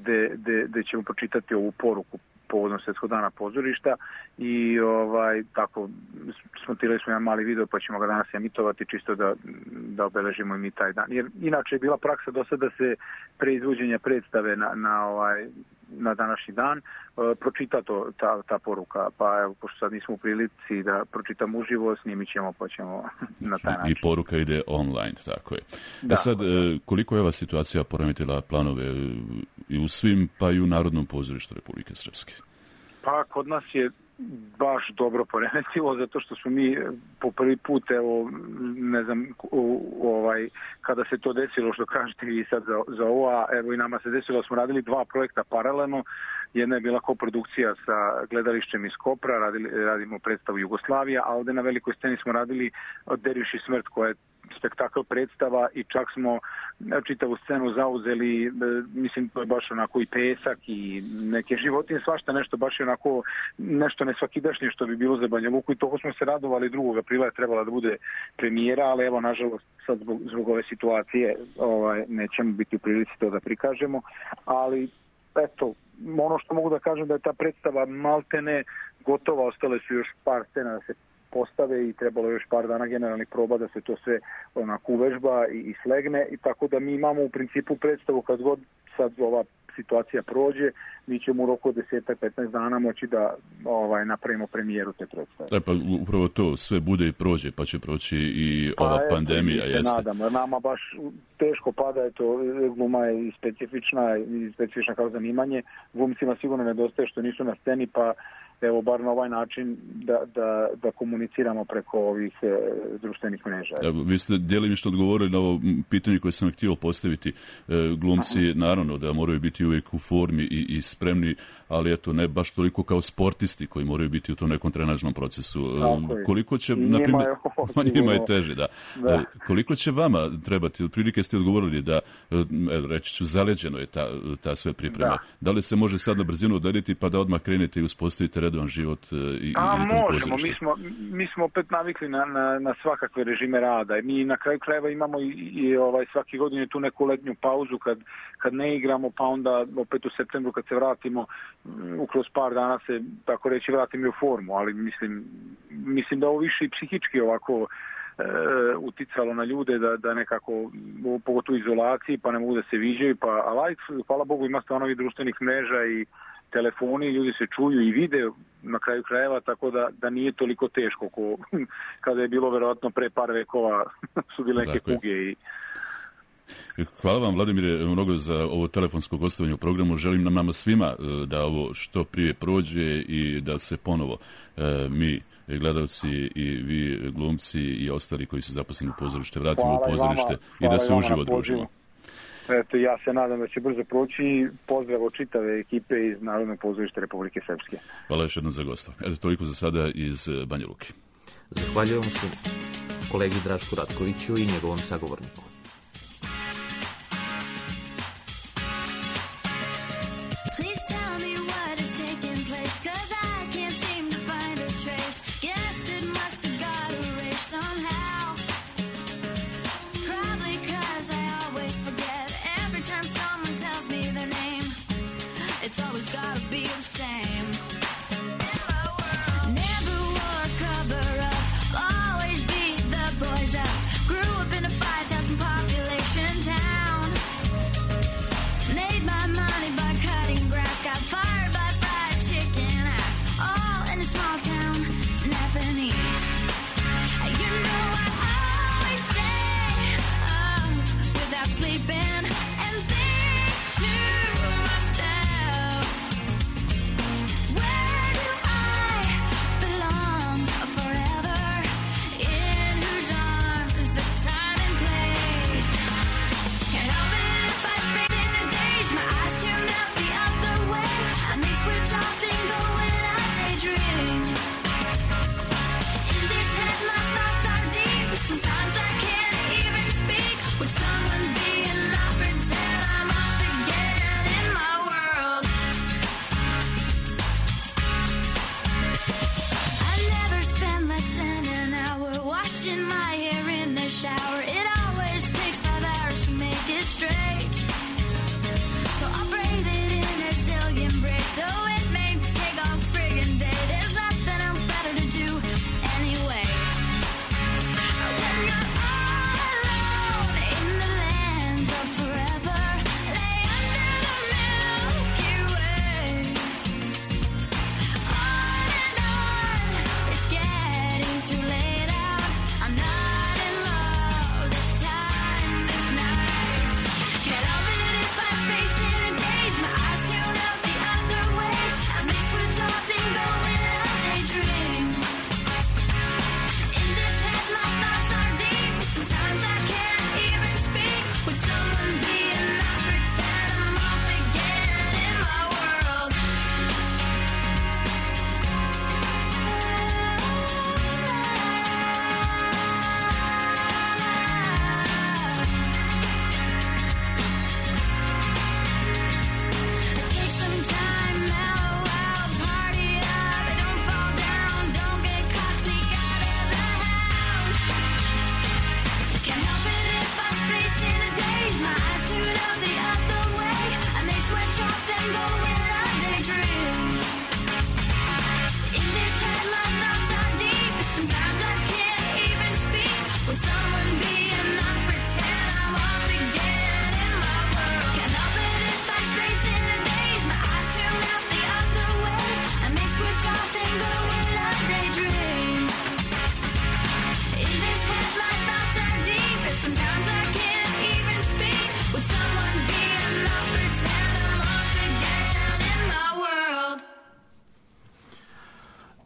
gde ćemo pročitati ovu poruku povodom Svjetskog dana pozorišta i ovaj tako smontirali smo jedan mali video pa ćemo ga danas emitovati čisto da, da obeležimo i mi taj dan. Jer inače je bila praksa do sada da se pre izvođenja predstave na, na, ovaj, na današnji dan uh, pročita to, ta, ta poruka. Pa evo, pošto sad nismo u prilici da pročitamo uživo, snimit ćemo pa ćemo na taj način. I poruka ide online, tako je. Da, e sad, da. Koliko je ova situacija poremetila planove i u svim, pa i u Narodnom pozorištu Republike Srpske? Pa kod nas je baš dobro poremetilo, zato što smo mi po prvi put, evo, ne znam, ovaj, kada se to desilo, što kažete vi sad za, za ovo, a evo i nama se desilo, smo radili dva projekta paralelno. Jedna je bila koprodukcija sa gledališćem iz Kopra, radili, radimo predstavu Jugoslavija, a ovde na velikoj sceni smo radili Derviš i smrt, koja je spektakl predstava i čak smo čitavu scenu zauzeli, mislim, to je baš onako i pesak i neke životinje, svašta nešto, baš je onako nešto nesvakidašnje što bi bilo za Banja Luku i toliko smo se radovali. Drugog aprila je trebala da bude premijera, ali evo, nažalost, sad zbog, zbog ove situacije ovaj, nećemo biti u prilici to da prikažemo, ali eto, ono što mogu da kažem da je ta predstava maltene gotova, ostale su još par scena da se postave i trebalo još par dana generalnih proba da se to sve onako uvežba i, i slegne, i tako da mi imamo u principu predstavu kad god sad ova situacija prođe, mi ćemo u roku od deset do petnaest dana moći da ovaj, napravimo premijeru te predstave. Da, pa upravo to sve bude i prođe, pa će proći i ova pa, pandemija. Mi se nadamo, nama baš teško pada, eto, gluma je i specifična, i specifična kao zanimanje, glumcima sigurno nedostaje što nisu na sceni, pa evo bar na ovaj način da, da, da komuniciramo preko ovih e, društvenih mreža. Evo, vi ste djelimično odgovorili na ovo pitanje koje sam htio postaviti. E, glumci, aha, naravno da moraju biti uvijek u formi i, i spremni, ali eto, ne baš toliko kao sportisti koji moraju biti u tom nekom trenažnom procesu. E, koliko će, na primjer, njima je teže, da. da. E, koliko će vama trebati, otprilike ste odgovorili da, evo, reći ću, zaleđeno je ta, ta sve priprema. Da. da li se može sad na brzinu odrediti pa da odmah krenete i uspostavite redovan život i, A, i u možemo, mi smo, mi smo opet navikli na, na, na svakakve režime rada. Mi na kraju krajeva imamo i, i ovaj, svaki godine tu neku letnju pauzu kad, kad ne igramo, pa onda opet u septembru kad se vratimo, ukroz par dana se, tako reći, vratimo u formu, ali mislim, mislim da ovo više i psihički ovako e, uticalo na ljude da, da nekako, pogotovo u izolaciji, pa ne mogu da se viđaju, pa ali hvala Bogu ima stvarno i društvenih mreža i telefoni, ljudi se čuju i vide na kraju krajeva, tako da, da nije toliko teško ko kada je bilo verovatno pre par vekova su bile neke kuge i... Hvala vam, Vladimire, mnogo za ovo telefonsko gostovanje u programu. Želim nam nama svima da ovo što prije prođe i da se ponovo mi, gledalci i vi, glumci i ostali koji su zaposleni u pozorište, vratimo hvala u pozorište i, i da se uživo družimo. Eto, ja se nadam da će brzo proći i pozdrav od čitave ekipe iz Narodnog pozorišta Republike Srpske. Hvala još jednom za gosta. Eto, toliko za sada iz Banja Luke. Zahvaljujem se kolegi Drašku Ratkoviću i njegovom sagovorniku. Never wore a cover up, always beat the boys up. Grew up in a five thousand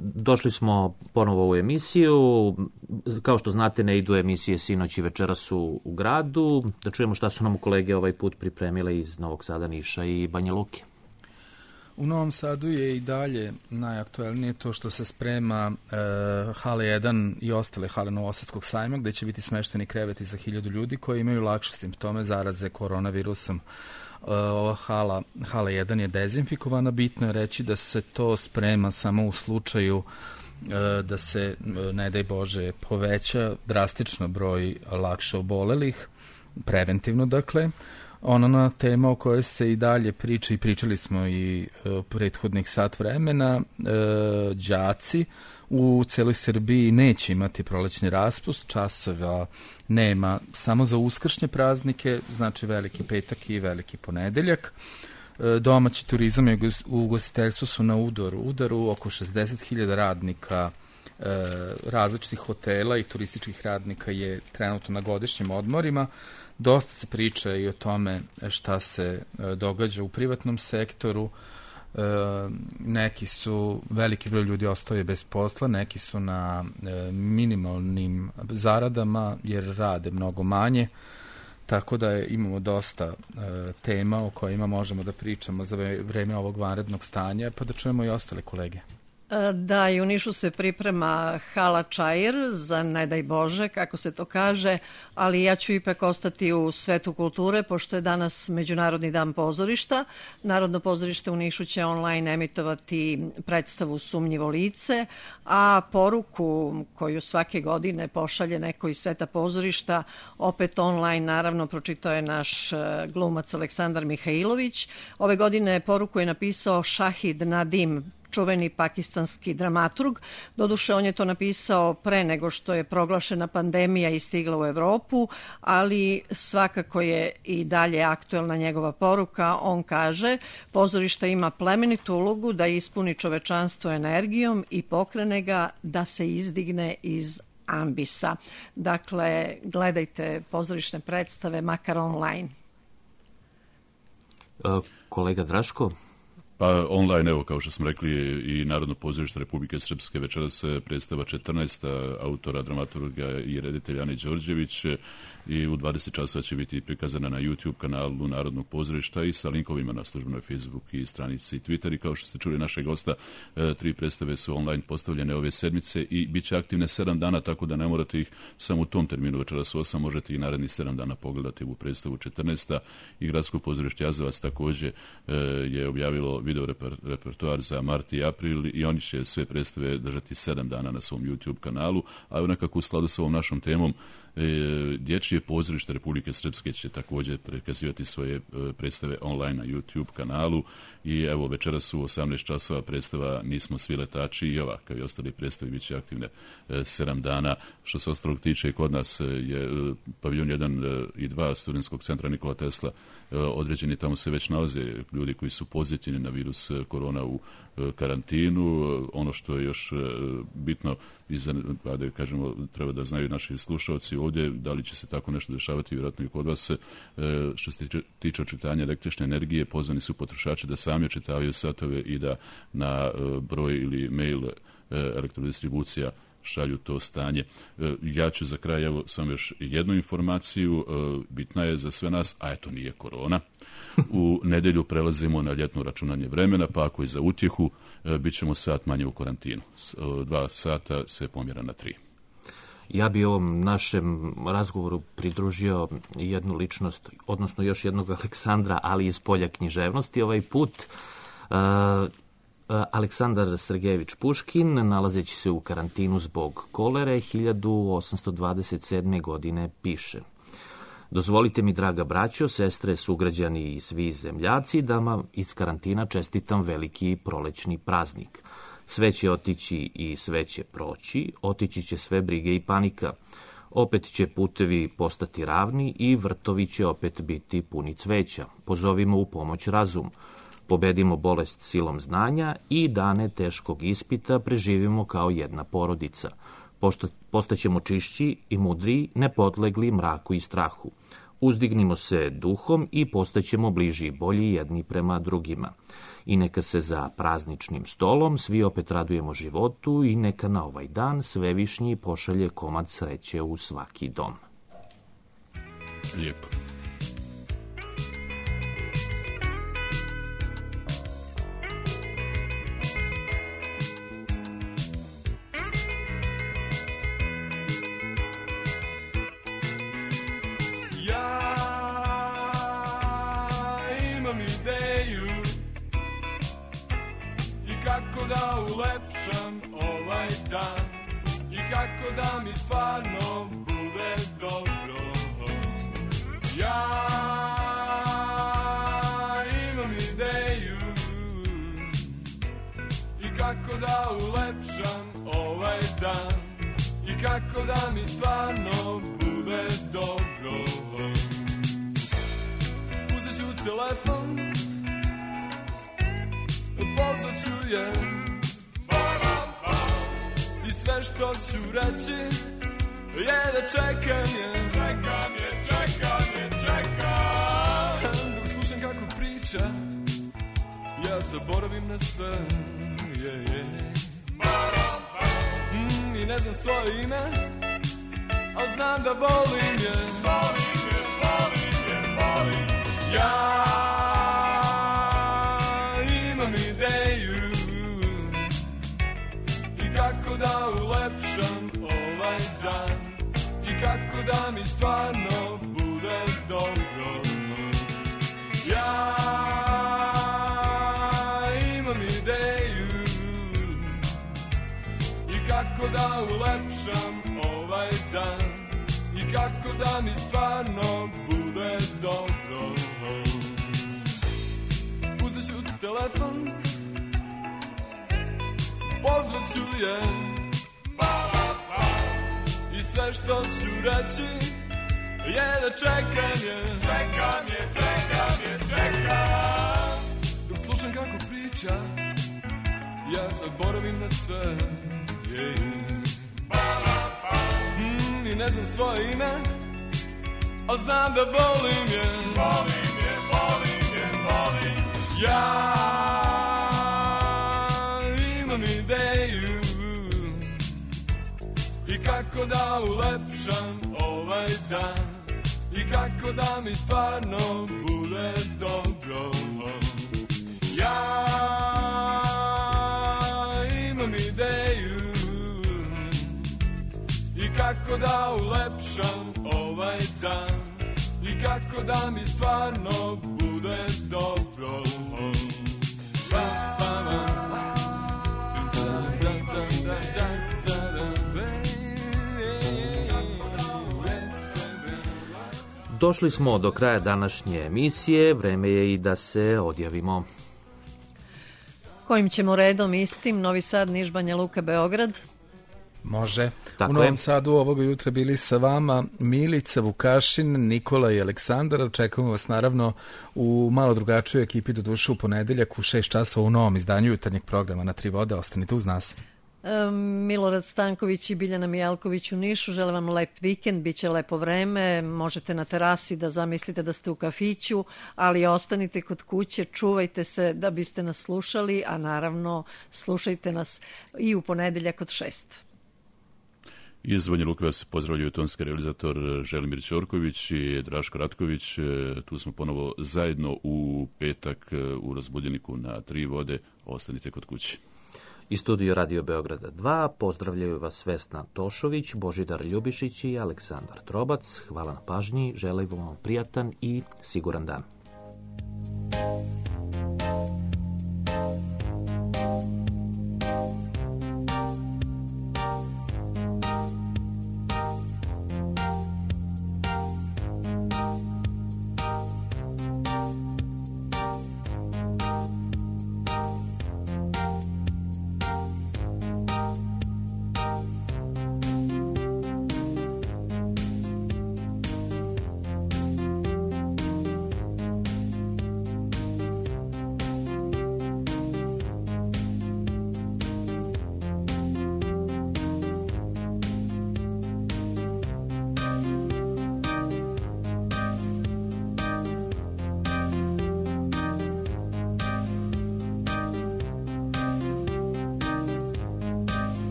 došli smo ponovo u emisiju. Kao što znate, ne idu emisije sinoć i večeras u, u gradu. Da čujemo šta su nam kolege ovaj put pripremile iz Novog Sada, Niša i Banja Luke. U Novom Sadu je i dalje najaktuelnije to što se sprema e, hale jedan i ostale hale Novosadskog sajma, gde će biti smešteni kreveti za hiljadu ljudi koji imaju lakše simptome zaraze koronavirusom. E, ova hala, hala jedan je dezinfikovana. Bitno je reći da se to sprema samo u slučaju e, da se, ne daj Bože, poveća drastično broj lakše obolelih, preventivno dakle. Ona tema o kojoj se i dalje priča i pričali smo i e, prethodnih sat vremena, e, đaci u celoj Srbiji neće imati prolećni raspust, časova nema samo za uskršnje praznike, znači veliki petak i veliki ponedeljak. E, domaći turizam i ugostiteljstvo su na udaru, udaru oko šezdeset hiljada radnika e, različitih hotela i turističkih radnika je trenutno na godišnjim odmorima. Dosta se priča i o tome šta se događa u privatnom sektoru. E, neki su, veliki broj ljudi ostao je bez posla, neki su na e, minimalnim zaradama jer rade mnogo manje. Tako da je, imamo dosta e, tema o kojima možemo da pričamo za vreme ovog vanrednog stanja, pa da čujemo i ostale kolege. Da, i u Nišu se priprema hala Čair za ne daj Bože, kako se to kaže, ali ja ću ipak ostati u svetu kulture, pošto je danas Međunarodni dan pozorišta. Narodno pozorište u Nišu će online emitovati predstavu Sumnjivo lice, a poruku koju svake godine pošalje neko iz sveta pozorišta, opet online, naravno, pročitao je naš glumac Aleksandar Mihajlović. Ove godine poruku je napisao Šahid Nadim, čuveni pakistanski dramaturg. Doduše, on je to napisao pre nego što je proglašena pandemija i stigla u Evropu, ali svakako je i dalje aktuelna njegova poruka. On kaže, pozorište ima plemenitu ulogu da ispuni čovečanstvo energijom i pokrene ga da se izdigne iz ambisa. Dakle, gledajte pozorišne predstave, makar online. Kolega Draško? Pa online, evo, kao što smo rekli, i Narodno pozorište Republike Srpske večeras se predstava četrnaesta autora, dramaturga i reditelja Ane Đorđević i u dvadeset časova će biti prikazana na YouTube kanalu Narodnog pozorišta i sa linkovima na službenoj Facebook i stranici Twitter. I kao što ste čuli našeg gosta, tri predstave su online postavljene ove sedmice i bit će aktivne sedam dana, tako da ne morate ih samo u tom terminu večeras osam, možete i narednih sedam dana pogledati u predstavu četrnaesta. I Gradsko pozorište Jazavac takođe je objavilo video reper, repertoar za mart i april i oni će sve predstave držati sedam dana na svom YouTube kanalu, a nekako u skladu sa ovom našom temom Dječje pozorište Republike Srpske će također prikazivati svoje predstave online na YouTube kanalu i evo večeras u osamnaest časova predstava Nismo svi letači i ova, kao i ostali predstavi, bit će aktivne sedam dana. Što se ostalog tiče, i kod nas je paviljon jedan i dva studentskog centra Nikola Tesla određeni, tamo se već nalaze ljudi koji su pozitivni na virus korona u karantinu. Ono što je još bitno i za, da kažemo, treba da znaju naši slušalci ovdje, da li će se tako nešto dešavati, vjerojatno i kod vas. Što se tiče očitanja električne energije, pozvani su potrošači da sami očitavaju satove i da na broj ili mail elektrodistribucija šalju to stanje. Ja ću za kraj, evo, samo još jednu informaciju, bitna je za sve nas, a eto nije korona. U nedelju prelazimo na ljetno računanje vremena, pa ako i za utjehu, bit ćemo sat manje u karantinu. Dva sata se pomjera na tri. Ja bi ovom našem razgovoru pridružio jednu ličnost, odnosno još jednog Aleksandra, ali iz polja književnosti. Ovaj put uh, Aleksandar Sergejević Puškin, nalazeći se u karantinu zbog kolere, hiljadu osamsto dvadeset sedme. godine piše: Dozvolite mi, draga braćo, sestre, sugrađani i svi zemljaci, da vam iz karantina čestitam veliki prolećni praznik. Sve će otići i sve će proći, otići će sve brige i panika. Opet će putevi postati ravni i vrtovi će opet biti puni cveća. Pozovimo u pomoć razum. Pobedimo bolest silom znanja i dane teškog ispita preživimo kao jedna porodica. Postaćemo čišći i mudriji, nepodlegli mraku i strahu. Uzdignimo se duhom i postaćemo bliži i bolji jedni prema drugima. I neka se za prazničnim stolom svi opet radujemo životu i neka na ovaj dan Svevišnji pošalje komad sreće u svaki dom. Lijepo. Da ulepšam ovaj dan i kako da mi stvarno bude dobro. Ja imam ideju i kako da ulepšam ovaj dan i kako da mi stvarno bude dobro. Uzet ću telefon, pozvat ću je i sve što ću reći je da čekam je, čekam je, čekam je, čekam. Dok slušam kako priča, ja zaboravim na sve, yeah, yeah. Mm, I ne znam svoje ime, al znam da volim je, volim je, volim je, volim. Ja imam ideju i kako da ulepšam ovaj dan i kako da mi stvarno bude dobro. Ja imam ideju i kako da ulepšam ovaj dan i kako da mi stvarno bude dobro. Uzet ću telefon, pozvat ću je i sve što ću reći je da čekam je, čekam je, čekam je, čekam. Dok slušam kako priča, ja zaboravim na sve, yeah. mm, I ne znam svoje ime, al znam da volim je, volim je, volim je, volim. Ja imam ideju i kako da ulepšam ovaj dan i kako da mi stvarno bude dobro. Ja imam ideju i kako da ulepšam ovaj dan i kako da mi stvarno bude dobro. Pa, pa, pa. Došli smo do kraja današnje emisije, vreme je i da se odjavimo. Kojim ćemo redom istim? Novi Sad, Niš, Banja Luka, Beograd? Može. Tako u Novom je. Sadu ovoga jutra bili sa vama Milica, Vukašin, Nikola i Aleksandar. Očekujemo vas naravno u malo drugačijoj ekipi, do duše u ponedeljak u šest časova u novom izdanju jutarnjeg programa na Tri vode. Ostanite uz nas. Milorad Stanković i Biljana Mijalković u Nišu. Želim vam lep vikend, bit će lepo vreme, možete na terasi da zamislite da ste u kafiću, ali ostanite kod kuće, čuvajte se da biste nas slušali, a naravno slušajte nas i u ponedeljak od šest. Iz Banja Luke vas pozdravljaju tonski realizator Želimir Ćorković i Draško Ratković. Tu smo ponovo zajedno u petak u Razbuljeniku na Tri vode. Ostanite kod kuće. Iz studiju Radio Beograda dva pozdravljaju vas Vesna Tošović, Božidar Ljubišić i Aleksandar Trobac. Hvala na pažnji, želim vam prijatan i siguran dan.